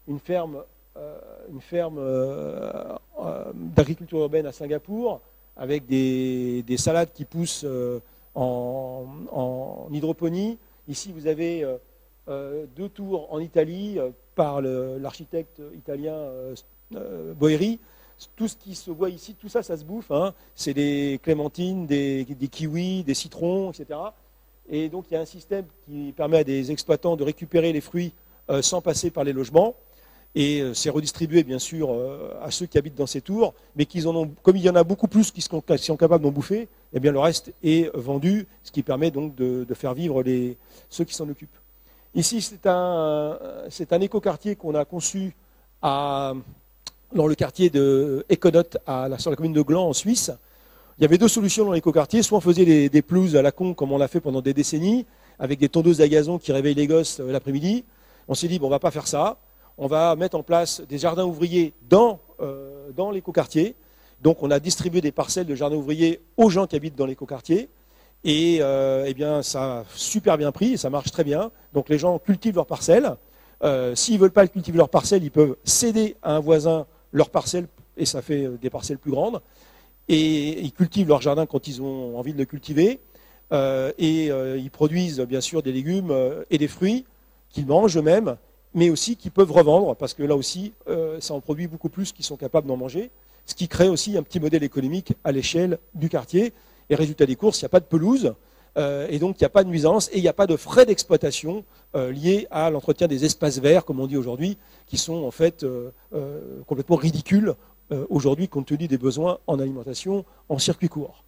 une ferme, euh, une ferme euh, euh, d'agriculture urbaine à Singapour, avec des, des salades qui poussent euh, en, en hydroponie. Ici, vous avez euh, euh, deux tours en Italie euh, par l'architecte italien euh, euh, Boeri. Tout ce qui se voit ici, tout ça, ça se bouffe. Hein. C'est des clémentines, des, des kiwis, des citrons, et cetera. Et donc, il y a un système qui permet à des exploitants de récupérer les fruits euh, sans passer par les logements. Et euh, c'est redistribué, bien sûr, euh, à ceux qui habitent dans ces tours. Mais qu'ils en ont, comme il y en a beaucoup plus qui sont, qui sont capables d'en bouffer, eh bien, le reste est vendu, ce qui permet donc de, de faire vivre les, ceux qui s'en occupent. Ici, c'est un, c'est un écoquartier qu'on a conçu à... dans le quartier de Econote, à la, sur la commune de Gland, en Suisse. Il y avait deux solutions dans l'écoquartier. Soit on faisait des, des pelouses à la con, comme on l'a fait pendant des décennies, avec des tondeuses à gazon qui réveillent les gosses l'après-midi. On s'est dit, bon, on ne va pas faire ça. On va mettre en place des jardins ouvriers dans, euh, dans l'écoquartier. Donc on a distribué des parcelles de jardins ouvriers aux gens qui habitent dans l'écoquartier. Et euh, eh bien, ça a super bien pris, et ça marche très bien. Donc les gens cultivent leurs parcelles. Euh, S'ils ne veulent pas cultiver leurs parcelles, ils peuvent céder à un voisin leurs parcelles, et ça fait des parcelles plus grandes. Et ils cultivent leur jardin quand ils ont envie de le cultiver. Euh, et euh, ils produisent bien sûr des légumes euh, et des fruits qu'ils mangent eux-mêmes, mais aussi qu'ils peuvent revendre, parce que là aussi, euh, ça en produit beaucoup plus qu'ils sont capables d'en manger, ce qui crée aussi un petit modèle économique à l'échelle du quartier. Et résultat des courses, il n'y a pas de pelouse, euh, et donc il n'y a pas de nuisance, et il n'y a pas de frais d'exploitation euh, liés à l'entretien des espaces verts, comme on dit aujourd'hui, qui sont en fait euh, euh, complètement ridicules euh, aujourd'hui, compte tenu des besoins en alimentation en circuit court.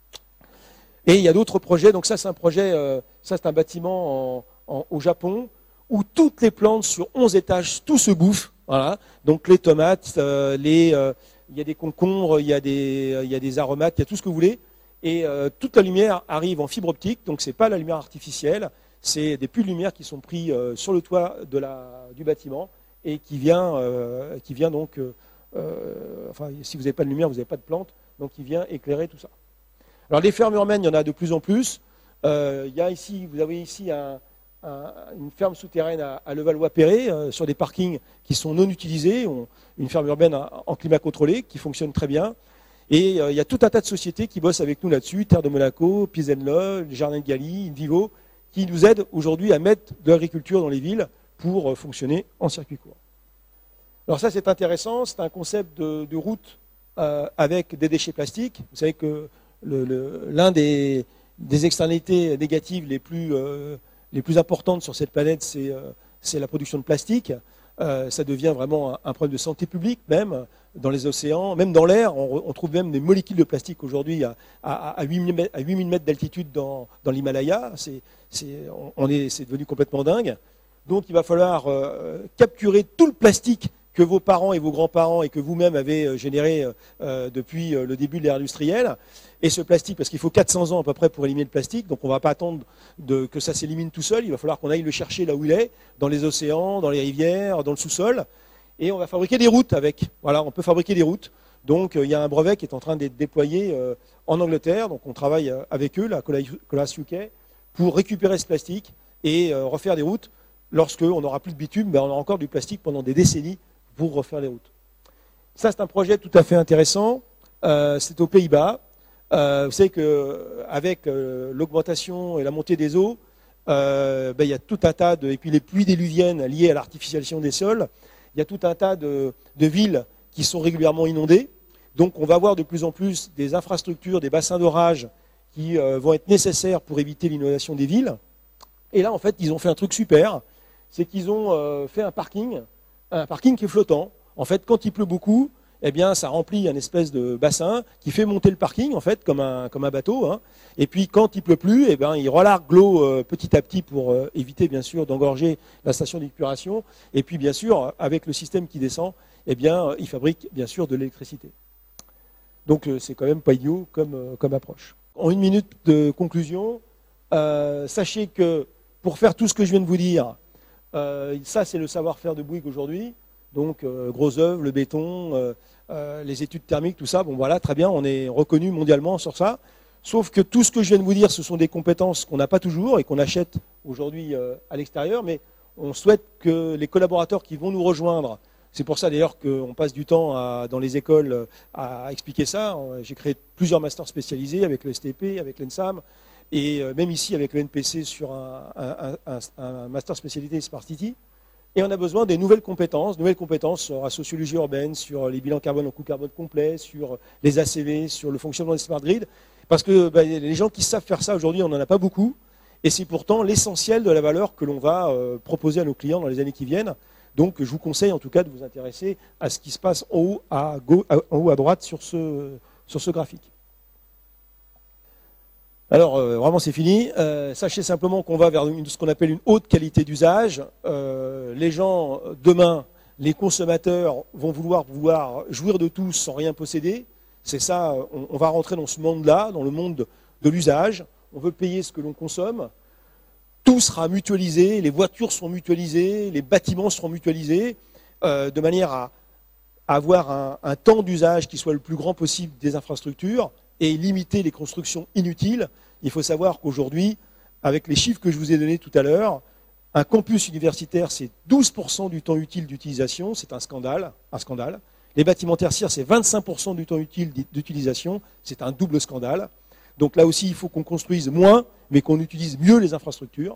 Et il y a d'autres projets, donc ça c'est un projet, euh, ça c'est un bâtiment en, en, au Japon, où toutes les plantes sur onze étages, tout se bouffe. Voilà. Donc les tomates, euh, les, euh, il y a des concombres, il y a des, euh, il y a des aromates, il y a tout ce que vous voulez. Et euh, toute la lumière arrive en fibre optique, donc ce n'est pas la lumière artificielle, c'est des puits de lumière qui sont pris euh, sur le toit de la, du bâtiment et qui vient, euh, qui vient donc, euh, euh, enfin si vous n'avez pas de lumière, vous n'avez pas de plantes, donc qui vient éclairer tout ça. Alors les fermes urbaines, il y en a de plus en plus. Euh, il y a ici, vous avez ici un, un, une ferme souterraine à, à Levallois-Perret, euh, sur des parkings qui sont non utilisés, on, une ferme urbaine en climat contrôlé qui fonctionne très bien. Et euh, il y a tout un tas de sociétés qui bossent avec nous là-dessus, Terre de Monaco, Pizenlo, les Jardins de Galie, Invivo, qui nous aident aujourd'hui à mettre de l'agriculture dans les villes pour euh, fonctionner en circuit court. Alors ça c'est intéressant, c'est un concept de, de route euh, avec des déchets plastiques. Vous savez que l'un le, le, des, des externalités négatives les plus, euh, les plus importantes sur cette planète, c'est euh, la production de plastique. Euh, ça devient vraiment un, un problème de santé publique, même dans les océans, même dans l'air. On, on trouve même des molécules de plastique aujourd'hui à, à, à huit mille mètres d'altitude dans, dans l'Himalaya. C'est devenu complètement dingue. Donc il va falloir euh, capturer tout le plastique que vos parents et vos grands-parents et que vous-même avez généré euh, depuis le début de l'ère industrielle. Et ce plastique, parce qu'il faut quatre cents ans à peu près pour éliminer le plastique, donc on ne va pas attendre de, que ça s'élimine tout seul, il va falloir qu'on aille le chercher là où il est, dans les océans, dans les rivières, dans le sous-sol, et on va fabriquer des routes avec. Voilà, on peut fabriquer des routes. Donc euh, il y a un brevet qui est en train d'être déployé euh, en Angleterre, donc on travaille avec eux, la Colas U K, pour récupérer ce plastique et euh, refaire des routes. Lorsqu'on n'aura plus de bitume, ben, on aura encore du plastique pendant des décennies pour refaire les routes. Ça, c'est un projet tout à fait intéressant. Euh, c'est aux Pays-Bas. Euh, vous savez qu'avec euh, l'augmentation et la montée des eaux, euh, ben, il y a tout un tas de... Et puis les pluies diluviennes liées à l'artificialisation des sols, il y a tout un tas de, de villes qui sont régulièrement inondées. Donc on va avoir de plus en plus des infrastructures, des bassins d'orage qui euh, vont être nécessaires pour éviter l'inondation des villes. Et là, en fait, ils ont fait un truc super. C'est qu'ils ont euh, fait un parking, un parking qui est flottant. En fait, quand il pleut beaucoup, eh bien, ça remplit un espèce de bassin qui fait monter le parking, en fait, comme un, comme un bateau. Hein. Et puis, quand il pleut plus, eh bien, il relargue l'eau euh, petit à petit pour euh, éviter, bien sûr, d'engorger la station d'épuration. Et puis, bien sûr, avec le système qui descend, eh bien, il fabrique, bien sûr, de l'électricité. Donc, euh, c'est quand même pas idiot comme, euh, comme approche. En une minute de conclusion, euh, sachez que pour faire tout ce que je viens de vous dire, euh, ça, c'est le savoir-faire de Bouygues aujourd'hui. Donc, euh, gros œuvre, le béton, euh, euh, les études thermiques, tout ça, bon voilà, très bien, on est reconnu mondialement sur ça. Sauf que tout ce que je viens de vous dire, ce sont des compétences qu'on n'a pas toujours et qu'on achète aujourd'hui euh, à l'extérieur, mais on souhaite que les collaborateurs qui vont nous rejoindre, c'est pour ça d'ailleurs qu'on passe du temps à, dans les écoles à expliquer ça. J'ai créé plusieurs masters spécialisés avec le S T P, avec l'ENSAM, et même ici avec le N P C sur un, un, un, un master spécialité Smart City. Et on a besoin des nouvelles compétences, nouvelles compétences sur la sociologie urbaine, sur les bilans carbone en coût carbone complet, sur les A C V, sur le fonctionnement des smart grids. Parce que bah, les gens qui savent faire ça aujourd'hui, on n'en a pas beaucoup. Et c'est pourtant l'essentiel de la valeur que l'on va euh, proposer à nos clients dans les années qui viennent. Donc je vous conseille en tout cas de vous intéresser à ce qui se passe en haut à, gauche, en haut à droite sur ce, sur ce graphique. Alors euh, vraiment c'est fini. Euh, sachez simplement qu'on va vers une, ce qu'on appelle une haute qualité d'usage. Euh, les gens demain, les consommateurs vont vouloir pouvoir jouir de tout sans rien posséder. C'est ça, on, on va rentrer dans ce monde-là, dans le monde de, de l'usage. On veut payer ce que l'on consomme. Tout sera mutualisé, les voitures seront mutualisées, les bâtiments seront mutualisés, euh, de manière à, à avoir un, un temps d'usage qui soit le plus grand possible des infrastructures et limiter les constructions inutiles. Il faut savoir qu'aujourd'hui, avec les chiffres que je vous ai donnés tout à l'heure, un campus universitaire, c'est douze pour cent du temps utile d'utilisation, c'est un scandale, un scandale. Les bâtiments tertiaires, c'est vingt-cinq pour cent du temps utile d'utilisation, c'est un double scandale. Donc là aussi, il faut qu'on construise moins, mais qu'on utilise mieux les infrastructures.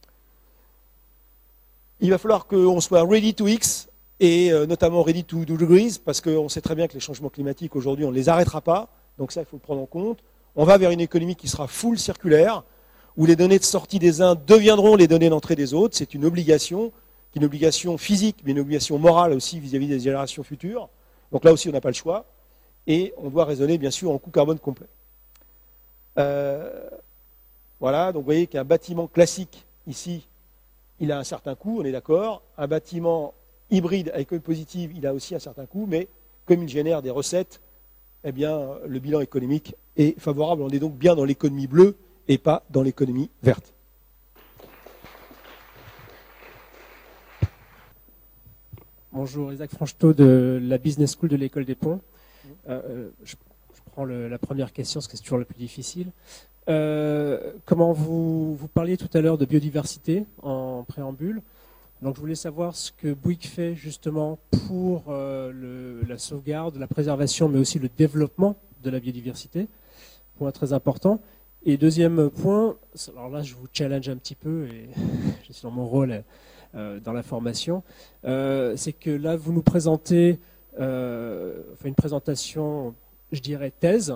Il va falloir qu'on soit ready to X, et notamment ready to degrees, parce qu'on sait très bien que les changements climatiques, aujourd'hui, on ne les arrêtera pas. Donc ça, il faut le prendre en compte. On va vers une économie qui sera full circulaire, où les données de sortie des uns deviendront les données d'entrée des autres. C'est une obligation, une obligation physique, mais une obligation morale aussi vis-à-vis des générations futures. Donc là aussi, on n'a pas le choix. Et on doit raisonner, bien sûr, en coût carbone complet. Euh, voilà, donc vous voyez qu'un bâtiment classique, ici, il a un certain coût, on est d'accord. Un bâtiment hybride avec économie positive, il a aussi un certain coût, mais comme il génère des recettes, eh bien, le bilan économique est favorable. On est donc bien dans l'économie bleue et pas dans l'économie verte. Bonjour, Isaac Franchetot de la Business School de l'École des Ponts. Euh, je Je prends le, la première question, parce que c'est toujours le plus difficile. Euh, comment vous, vous parliez tout à l'heure de biodiversité en préambule. Donc je voulais savoir ce que Bouygues fait justement pour euh, le, la sauvegarde, la préservation, mais aussi le développement de la biodiversité. Point très important. Et deuxième point, alors là je vous challenge un petit peu, et je suis dans mon rôle euh, dans la formation, euh, c'est que là vous nous présentez euh, enfin une présentation, je dirais, thèse,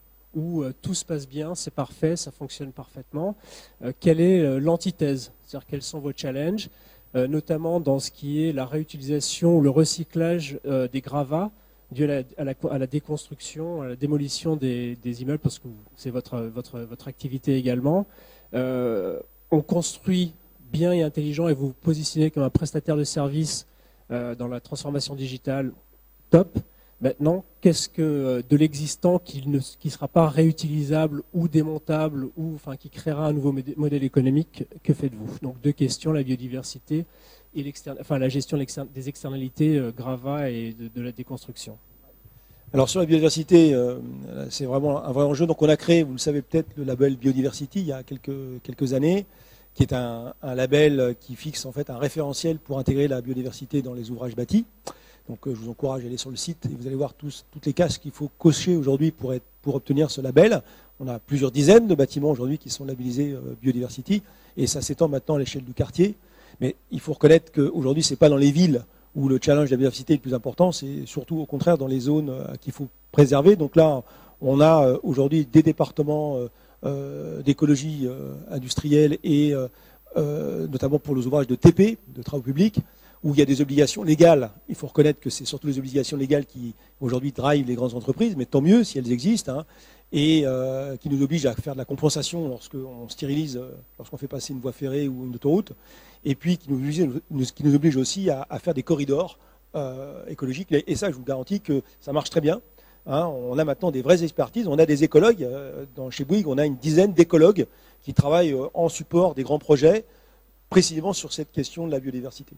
où euh, tout se passe bien, c'est parfait, ça fonctionne parfaitement. Euh, quelle est euh, l'antithèse? C'est-à-dire quels sont vos challenges, euh, notamment dans ce qui est la réutilisation ou le recyclage euh, des gravats dû à la, à, la, à la déconstruction, à la démolition des, des immeubles, parce que c'est votre, votre, votre activité également. Euh, on construit bien et intelligent, et vous vous positionnez comme un prestataire de service euh, dans la transformation digitale, top. Maintenant, qu'est-ce que de l'existant qui ne qui sera pas réutilisable ou démontable, ou enfin qui créera un nouveau modèle économique, que faites-vous? Donc deux questions, la biodiversité et enfin, la gestion des externalités euh, gravats et de, de la déconstruction. Alors sur la biodiversité, euh, c'est vraiment un vrai enjeu. Donc on a créé, vous le savez peut-être, le label Biodiversity il y a quelques, quelques années, qui est un, un label qui fixe en fait un référentiel pour intégrer la biodiversité dans les ouvrages bâtis. Donc je vous encourage à aller sur le site et vous allez voir tous, toutes les cases qu'il faut cocher aujourd'hui pour, être, pour obtenir ce label. On a plusieurs dizaines de bâtiments aujourd'hui qui sont labellisés euh, Biodiversity, et ça s'étend maintenant à l'échelle du quartier. Mais il faut reconnaître qu'aujourd'hui, ce n'est pas dans les villes où le challenge de la biodiversité est le plus important, c'est surtout au contraire dans les zones euh, qu'il faut préserver. Donc là, on a euh, aujourd'hui des départements euh, euh, d'écologie euh, industrielle et euh, euh, notamment pour les ouvrages de T P, de travaux publics, où il y a des obligations légales. Il faut reconnaître que c'est surtout les obligations légales qui, aujourd'hui, drivent les grandes entreprises, mais tant mieux si elles existent, hein, et euh, qui nous obligent à faire de la compensation lorsqu'on stérilise, lorsqu'on fait passer une voie ferrée ou une autoroute, et puis qui nous oblige, qui nous oblige aussi à, à faire des corridors euh, écologiques. Et ça, je vous garantis que ça marche très bien. Hein. On a maintenant des vraies expertises. On a des écologues. Euh, dans, chez Bouygues, on a une dizaine d'écologues qui travaillent euh, en support des grands projets, précisément sur cette question de la biodiversité.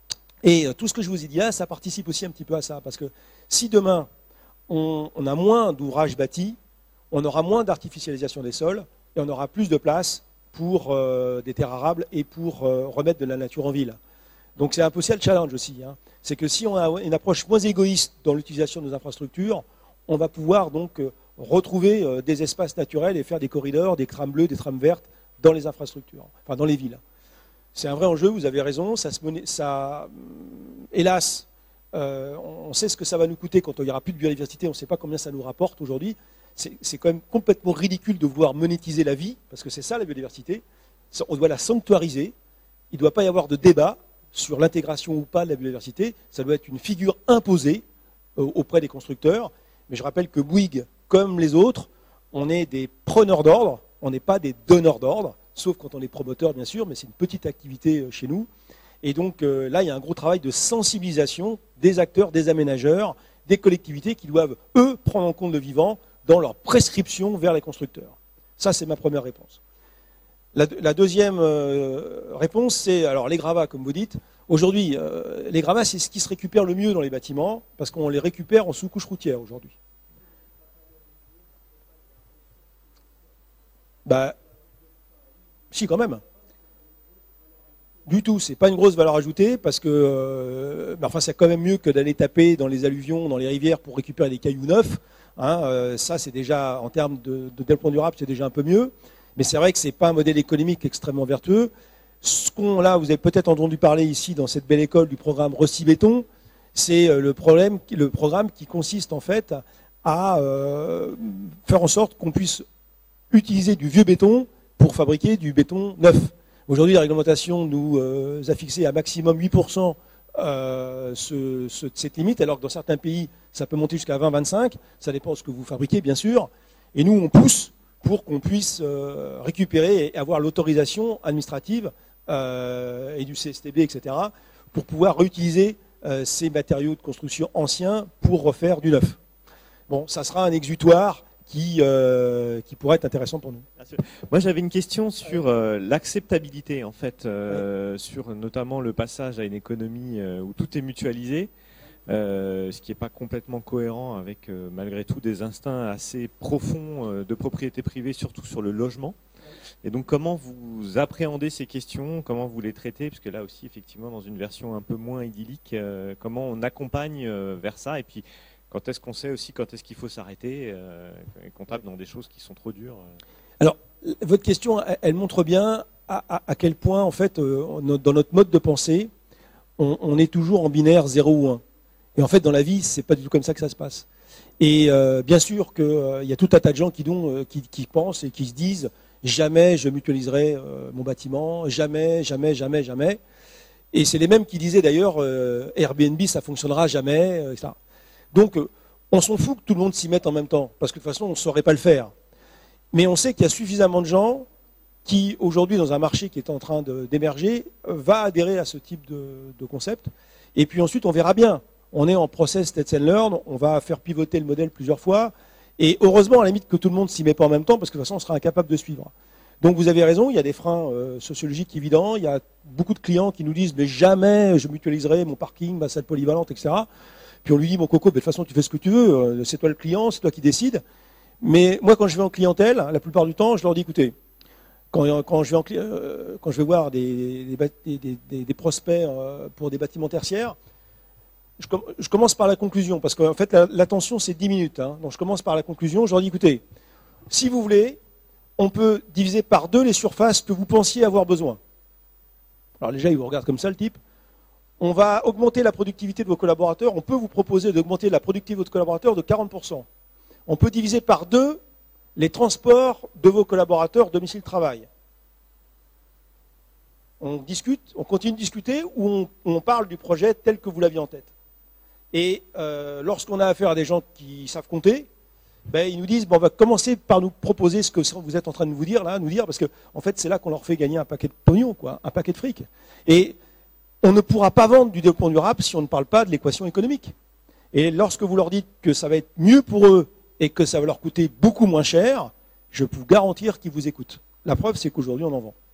Et tout ce que je vous ai dit là, ça participe aussi un petit peu à ça. Parce que si demain, on, on a moins d'ouvrages bâtis, on aura moins d'artificialisation des sols, et on aura plus de place pour euh, des terres arables et pour euh, remettre de la nature en ville. Donc c'est un peu ça le challenge aussi. Hein. C'est que si on a une approche moins égoïste dans l'utilisation de nos infrastructures, on va pouvoir donc euh, retrouver euh, des espaces naturels et faire des corridors, des trams bleus, des trams vertes dans les infrastructures, enfin dans les villes. C'est un vrai enjeu, vous avez raison. Ça se mena- ça, hélas, euh, on sait ce que ça va nous coûter quand il n'y aura plus de biodiversité, on ne sait pas combien ça nous rapporte aujourd'hui. C'est, c'est quand même complètement ridicule de vouloir monétiser la vie, parce que c'est ça la biodiversité. On doit la sanctuariser. Il ne doit pas y avoir de débat sur l'intégration ou pas de la biodiversité. Ça doit être une figure imposée euh, auprès des constructeurs. Mais je rappelle que Bouygues, comme les autres, on est des preneurs d'ordre, on n'est pas des donneurs d'ordre, sauf quand on est promoteur, bien sûr, mais c'est une petite activité euh, chez nous. Et donc euh, là, il y a un gros travail de sensibilisation des acteurs, des aménageurs, des collectivités qui doivent, eux, prendre en compte le vivant dans leur prescription vers les constructeurs. Ça, c'est ma première réponse. La, la deuxième euh, réponse, c'est, alors les gravats, comme vous dites, aujourd'hui, euh, les gravats, c'est ce qui se récupère le mieux dans les bâtiments, parce qu'on les récupère en sous-couche routière aujourd'hui. Bah, si, quand même. Du tout, c'est pas une grosse valeur ajoutée, parce que, euh, bah, enfin, c'est quand même mieux que d'aller taper dans les alluvions, dans les rivières pour récupérer des cailloux neufs. Hein, euh, ça, c'est déjà, en termes de, de développement durable, c'est déjà un peu mieux. Mais c'est vrai que ce n'est pas un modèle économique extrêmement vertueux. Ce qu'on, là, vous avez peut-être entendu parler ici dans cette belle école du programme Rossi-Béton, c'est le, problème, le programme qui consiste en fait à euh, faire en sorte qu'on puisse utiliser du vieux béton pour fabriquer du béton neuf. Aujourd'hui, la réglementation nous euh, a fixé à maximum huit pour cent euh, ce, ce, cette limite, alors que dans certains pays, ça peut monter jusqu'à vingt à vingt-cinq. Ça dépend de ce que vous fabriquez, bien sûr. Et nous, on pousse pour qu'on puisse euh, récupérer et avoir l'autorisation administrative euh, et du C S T B, et cetera, pour pouvoir réutiliser euh, ces matériaux de construction anciens pour refaire du neuf. Bon, ça sera un exutoire qui, euh, qui pourrait être intéressant pour nous. Moi, j'avais une question sur euh, l'acceptabilité, en fait, euh, ouais. sur notamment le passage à une économie euh, où tout est mutualisé. Euh, ce qui n'est pas complètement cohérent avec, euh, malgré tout, des instincts assez profonds euh, de propriété privée, surtout sur le logement. Et donc, comment vous appréhendez ces questions, comment vous les traitez, parce que là aussi, effectivement, dans une version un peu moins idyllique, euh, comment on accompagne euh, vers ça, et puis quand est-ce qu'on sait aussi quand est-ce qu'il faut s'arrêter, euh, et qu'on tape dans des choses qui sont trop dures. Euh. Alors, votre question, elle montre bien à, à, à quel point, en fait, euh, dans notre mode de pensée, on, on est toujours en binaire zéro ou un. Et en fait, dans la vie, c'est pas du tout comme ça que ça se passe. Et euh, bien sûr qu'il euh, y a tout un tas de gens qui, dont, euh, qui, qui pensent et qui se disent jamais je mutualiserai euh, mon bâtiment, jamais, jamais, jamais, jamais. Et c'est les mêmes qui disaient d'ailleurs euh, Airbnb, ça fonctionnera jamais, euh, et cetera. Donc, euh, on s'en fout que tout le monde s'y mette en même temps, parce que de toute façon, on ne saurait pas le faire. Mais on sait qu'il y a suffisamment de gens qui, aujourd'hui, dans un marché qui est en train de, d'émerger, euh, va adhérer à ce type de, de concept. Et puis ensuite, on verra bien. On est en process test and learn, on va faire pivoter le modèle plusieurs fois. Et heureusement, à la limite, que tout le monde s'y met pas en même temps, parce que de toute façon, on sera incapable de suivre. Donc vous avez raison, il y a des freins euh, sociologiques évidents. Il y a beaucoup de clients qui nous disent « mais jamais je mutualiserai mon parking, ma salle polyvalente, et cetera » Puis on lui dit « mon coco, de toute façon, tu fais ce que tu veux, c'est toi le client, c'est toi qui décides. » Mais moi, quand je vais en clientèle, la plupart du temps, je leur dis « écoutez, quand, quand, je, vais en, euh, quand je vais voir des, des, des, des, des prospects euh, pour des bâtiments tertiaires, je commence par la conclusion, parce qu'en fait, l'attention, c'est dix minutes. Hein. Donc, je commence par la conclusion. Je leur dis, écoutez, si vous voulez, on peut diviser par deux les surfaces que vous pensiez avoir besoin. Alors, déjà, ils vous regardent comme ça, le type. On va augmenter la productivité de vos collaborateurs. On peut vous proposer d'augmenter la productivité de votre collaborateur de quarante pour cent. On peut diviser par deux les transports de vos collaborateurs domicile-travail. On discute, on continue de discuter ou on, on parle du projet tel que vous l'aviez en tête. Et euh, lorsqu'on a affaire à des gens qui savent compter, ben, ils nous disent bon, on va commencer par nous proposer ce que vous êtes en train de vous dire là, nous dire, parce que en fait c'est là qu'on leur fait gagner un paquet de pognon, quoi, un paquet de fric. Et on ne pourra pas vendre du développement durable si on ne parle pas de l'équation économique. Et lorsque vous leur dites que ça va être mieux pour eux et que ça va leur coûter beaucoup moins cher, je peux vous garantir qu'ils vous écoutent. La preuve, c'est qu'aujourd'hui on en vend.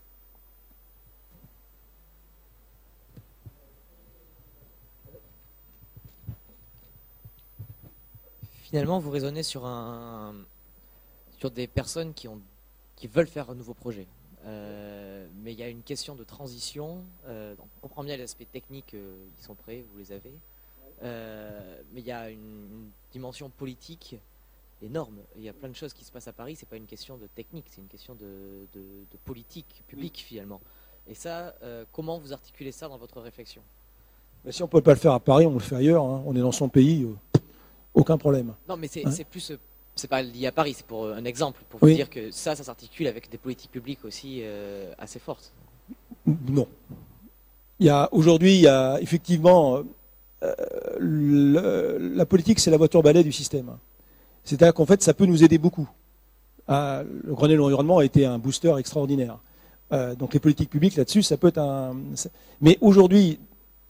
Finalement, vous raisonnez sur, un, sur des personnes qui, ont, qui veulent faire un nouveau projet. Euh, mais il y a une question de transition. Euh, donc on comprend bien les aspects techniques, euh, ils sont prêts, vous les avez. Euh, mais il y a une, une dimension politique énorme. Il y a plein de choses qui se passent à Paris. C'est pas une question de technique, c'est une question de, de, de politique publique oui. finalement. Et ça, euh, comment vous articulez ça dans votre réflexion? Mais si on ne peut pas le faire à Paris, on le fait ailleurs. Hein. On est dans son pays, euh, aucun problème. Non, mais c'est hein plus, c'est pas lié à Paris. C'est pour un exemple, pour vous oui. dire que ça, ça s'articule avec des politiques publiques aussi euh, assez fortes. Non. Il y a aujourd'hui, il y a effectivement euh, le, la politique, c'est la voiture balai du système. C'est-à-dire qu'en fait, ça peut nous aider beaucoup. Ah, le Grenelle de l'environnement a été un booster extraordinaire. Euh, donc les politiques publiques là-dessus, ça peut être un. Mais aujourd'hui,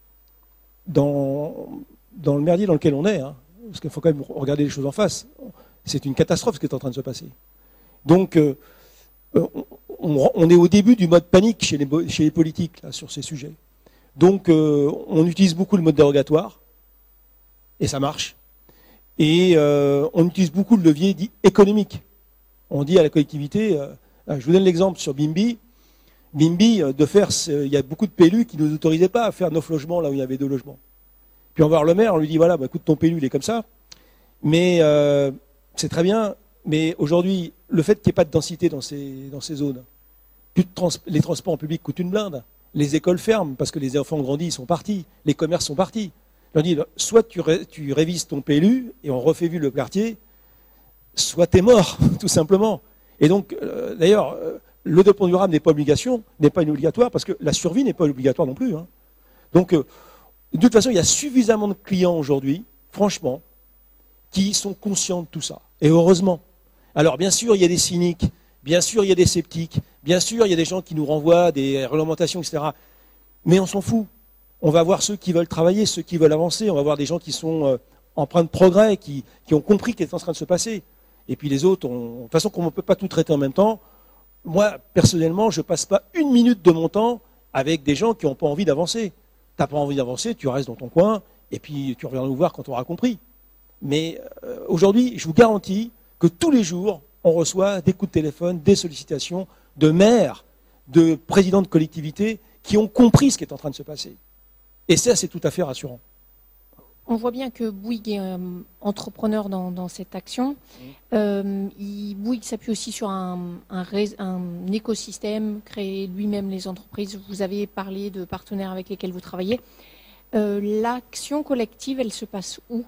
dans, dans le merdier dans lequel on est, hein, parce qu'il faut quand même regarder les choses en face, c'est une catastrophe ce qui est en train de se passer. Donc, euh, on, on est au début du mode panique chez les, chez les politiques là, sur ces sujets. Donc, euh, on utilise beaucoup le mode dérogatoire, et ça marche. Et euh, on utilise beaucoup le levier dit économique. On dit à la collectivité, euh, je vous donne l'exemple sur Bimbi. Bimbi, de faire, il y a beaucoup de P L U qui ne nous autorisaient pas à faire neuf logements là où il y avait deux logements. Puis on va voir le maire, on lui dit, voilà, bah, écoute, ton P L U, il est comme ça. Mais euh, c'est très bien. Mais aujourd'hui, le fait qu'il n'y ait pas de densité dans ces, dans ces zones, plus de trans les transports en public coûtent une blinde. Les écoles ferment parce que les enfants grandis, ils sont partis. Les commerces sont partis. On dit, soit tu, ré, tu révises ton P L U et on refait vivre le quartier, soit t'es mort, tout simplement. Et donc, euh, d'ailleurs, euh, le développement durable n'est pas obligation, n'est pas obligatoire, parce que la survie n'est pas obligatoire non plus. Hein. Donc, euh, de toute façon, il y a suffisamment de clients aujourd'hui, franchement, qui sont conscients de tout ça. Et heureusement. Alors, bien sûr, il y a des cyniques, bien sûr, il y a des sceptiques, bien sûr, il y a des gens qui nous renvoient des réglementations, et cetera. Mais on s'en fout. On va voir ceux qui veulent travailler, ceux qui veulent avancer. On va voir des gens qui sont euh, empreints de progrès, qui, qui ont compris ce qui est en train de se passer. Et puis les autres, on, de toute façon, comme on ne peut pas tout traiter en même temps, moi, personnellement, je ne passe pas une minute de mon temps avec des gens qui n'ont pas envie d'avancer. Tu n'as pas envie d'avancer, tu restes dans ton coin, et puis tu reviens nous voir quand tu auras compris. Mais euh, aujourd'hui, je vous garantis que tous les jours, on reçoit des coups de téléphone, des sollicitations de maires, de présidents de collectivités qui ont compris ce qui est en train de se passer. Et ça, c'est tout à fait rassurant. On voit bien que Bouygues est euh, entrepreneur dans, dans cette action. Euh, il, Bouygues s'appuie aussi sur un, un, un écosystème, créer lui-même les entreprises. Vous avez parlé de partenaires avec lesquels vous travaillez. Euh, L'action collective, elle se passe où?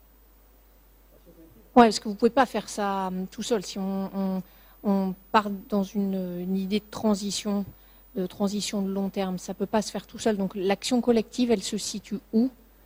Ouais, parce que vous ne pouvez pas faire ça um, tout seul. Si on, on, on part dans une, une idée de transition, de transition de long terme, ça ne peut pas se faire tout seul. Donc l'action collective, elle se situe où?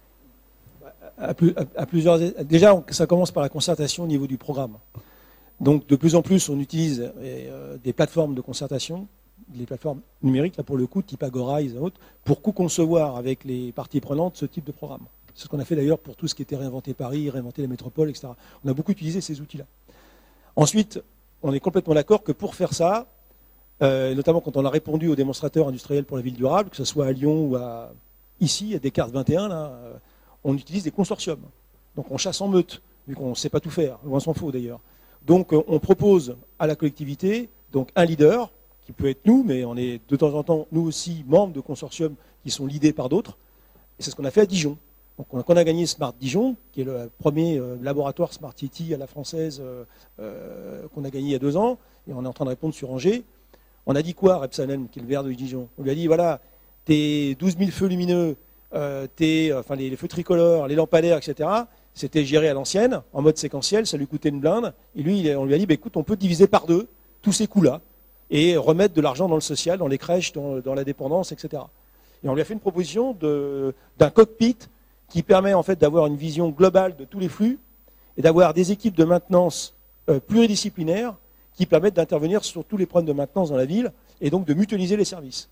À, plus, à, à plusieurs, déjà, ça commence par la concertation au niveau du programme. Donc, de plus en plus, on utilise euh, des plateformes de concertation, des plateformes numériques, là pour le coup, type Agora et autres, pour co-concevoir avec les parties prenantes ce type de programme. C'est ce qu'on a fait d'ailleurs pour tout ce qui était réinventer Paris, réinventer la métropole, et cetera. On a beaucoup utilisé ces outils-là. Ensuite, on est complètement d'accord que pour faire ça, euh, notamment quand on a répondu aux démonstrateurs industriels pour la ville durable, que ce soit à Lyon ou à ici, à Descartes vingt et un, là, euh, on utilise des consortiums. Donc on chasse en meute, vu qu'on ne sait pas tout faire, loin s'en faut d'ailleurs. Donc on propose à la collectivité donc un leader, qui peut être nous, mais on est de temps en temps, nous aussi, membres de consortiums qui sont leadés par d'autres. Et c'est ce qu'on a fait à Dijon. Donc on a, on a gagné Smart Dijon, qui est le premier euh, laboratoire Smart City à la française euh, euh, qu'on a gagné il y a deux ans, et on est en train de répondre sur Angers. On a dit quoi, Repsanen, qui est le maire de Dijon? On lui a dit, voilà, tes douze mille feux lumineux, Euh, tes, enfin, les, les feux tricolores, les lampadaires, et cetera, c'était géré à l'ancienne, en mode séquentiel, ça lui coûtait une blinde. Et lui, il, on lui a dit, bah, écoute, on peut diviser par deux tous ces coûts-là et remettre de l'argent dans le social, dans les crèches, dans, dans la dépendance, et cetera. Et on lui a fait une proposition d'un cockpit qui permet en fait d'avoir une vision globale de tous les flux et d'avoir des équipes de maintenance euh, pluridisciplinaires qui permettent d'intervenir sur tous les problèmes de maintenance dans la ville et donc de mutualiser les services.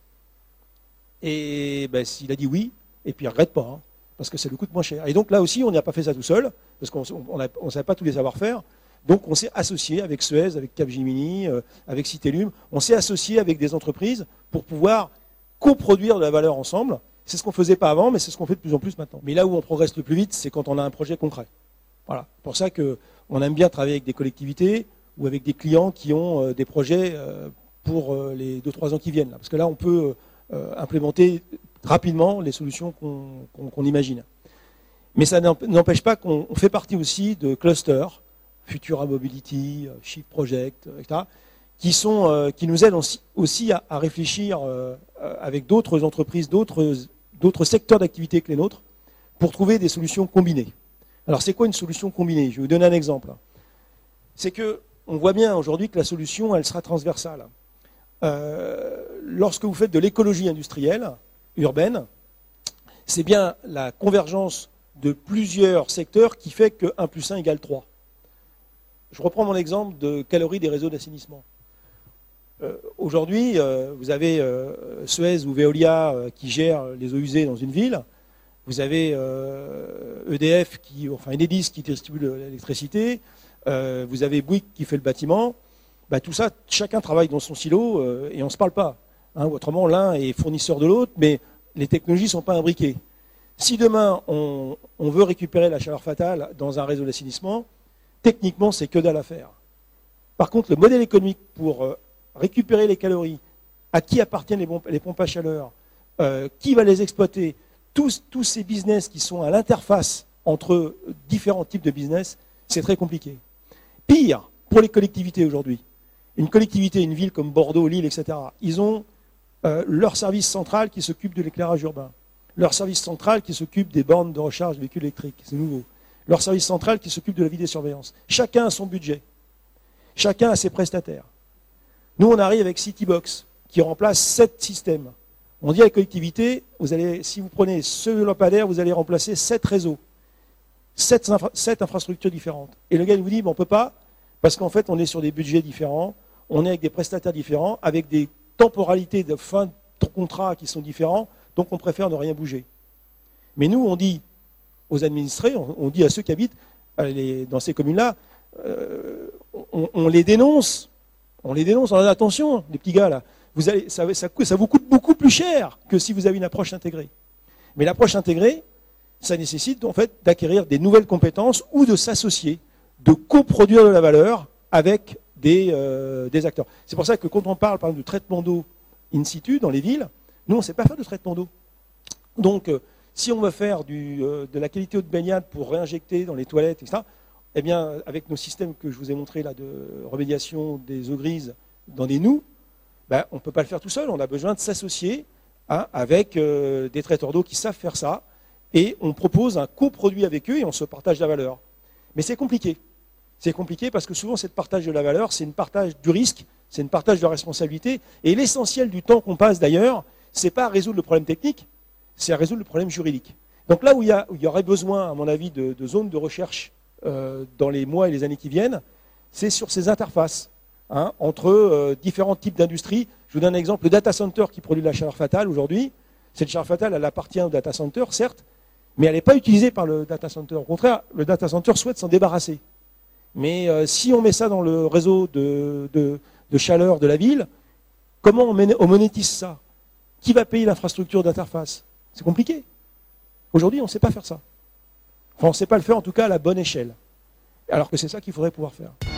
Et ben, s'il a dit oui, et puis il ne regrette pas, hein, parce que ça lui coûte moins cher. Et donc là aussi, on n'a pas fait ça tout seul, parce qu'on ne savait pas tous les savoir-faire. Donc on s'est associé avec Suez, avec Capgemini, euh, avec Citellum. On s'est associé avec des entreprises pour pouvoir coproduire de la valeur ensemble. C'est ce qu'on ne faisait pas avant, mais c'est ce qu'on fait de plus en plus maintenant. Mais là où on progresse le plus vite, c'est quand on a un projet concret. Voilà. C'est pour ça qu'on aime bien travailler avec des collectivités ou avec des clients qui ont euh, des projets euh, pour euh, les deux trois ans qui viennent. Là, parce que là, on peut euh, implémenter rapidement les solutions qu'on qu'on, qu'on imagine. Mais ça n'empêche pas qu'on fait partie aussi de clusters, Futura Mobility, Shift Project, et cetera, qui, sont, euh, qui nous aident aussi, aussi à, à réfléchir euh, avec d'autres entreprises, d'autres d'autres secteurs d'activité que les nôtres, pour trouver des solutions combinées. Alors, c'est quoi une solution combinée? Je vais vous donner un exemple. C'est que on voit bien aujourd'hui que la solution, elle sera transversale. Euh, lorsque vous faites de l'écologie industrielle, urbaine, c'est bien la convergence de plusieurs secteurs qui fait que un plus un égale trois. Je reprends mon exemple de calories des réseaux d'assainissement. Euh, aujourd'hui, euh, vous avez euh, Suez ou Veolia euh, qui gèrent les eaux usées dans une ville. Vous avez euh, E D F, qui, enfin Enedis qui distribue l'électricité. Euh, vous avez Bouygues qui fait le bâtiment. Bah, tout ça, chacun travaille dans son silo euh, et on ne se parle pas. Hein, autrement, l'un est fournisseur de l'autre, mais les technologies ne sont pas imbriquées. Si demain, on, on veut récupérer la chaleur fatale dans un réseau d'assainissement, techniquement, c'est que dalle à faire. Par contre, le modèle économique pour euh, récupérer les calories, à qui appartiennent les, les pompes à chaleur, euh, qui va les exploiter, tous, tous ces business qui sont à l'interface entre différents types de business, c'est très compliqué. Pire, pour les collectivités aujourd'hui, une collectivité, une ville comme Bordeaux, Lille, et cetera, ils ont euh, leur service central qui s'occupe de l'éclairage urbain, leur service central qui s'occupe des bornes de recharge de véhicules électriques, c'est nouveau, leur service central qui s'occupe de la vidéosurveillance. Chacun a son budget, chacun a ses prestataires. Nous, on arrive avec Citybox, qui remplace sept systèmes. On dit à la collectivité, vous allez, si vous prenez ce lampadaire, vous allez remplacer sept réseaux, sept, infra sept infrastructures différentes. Et le gars il vous dit, bon, on ne peut pas, parce qu'en fait, on est sur des budgets différents, on est avec des prestataires différents, avec des temporalités de fin de contrat qui sont différents, donc on préfère ne rien bouger. Mais nous, on dit aux administrés, on, on dit à ceux qui habitent les, dans ces communes-là, euh, on, on les dénonce, on les dénonce, on a attention, les petits gars là, vous allez, ça, ça, ça vous coûte beaucoup plus cher que si vous avez une approche intégrée. Mais l'approche intégrée, ça nécessite en fait d'acquérir des nouvelles compétences ou de s'associer, de coproduire de la valeur avec des, euh, des acteurs. C'est pour ça que quand on parle par exemple de traitement d'eau in situ dans les villes, nous on ne sait pas faire de traitement d'eau. Donc euh, si on veut faire du, euh, de la qualité de baignade pour réinjecter dans les toilettes, et cetera, eh bien avec nos systèmes que je vous ai montrés là de remédiation des eaux grises dans des noues, ben, on ne peut pas le faire tout seul, on a besoin de s'associer hein, avec euh, des traiteurs d'eau qui savent faire ça, et on propose un coproduit avec eux et on se partage la valeur. Mais c'est compliqué. C'est compliqué parce que souvent, cette partage de la valeur, c'est une partage du risque, c'est une partage de la responsabilité, et l'essentiel du temps qu'on passe d'ailleurs, c'est pas à résoudre le problème technique, c'est à résoudre le problème juridique. Donc là où il y, a, où il y aurait besoin, à mon avis, de, de zones de recherche euh, dans les mois et les années qui viennent, c'est sur ces interfaces. Hein, entre euh, différents types d'industries. Je vous donne un exemple, le data center qui produit la chaleur fatale aujourd'hui, cette chaleur fatale, elle appartient au data center, certes, mais elle n'est pas utilisée par le data center. Au contraire, le data center souhaite s'en débarrasser. Mais euh, si on met ça dans le réseau de, de, de chaleur de la ville, comment on, on monétise ça? Qui va payer l'infrastructure d'interface? C'est compliqué. Aujourd'hui, on ne sait pas faire ça. Enfin, on ne sait pas le faire, en tout cas, à la bonne échelle. Alors que c'est ça qu'il faudrait pouvoir faire.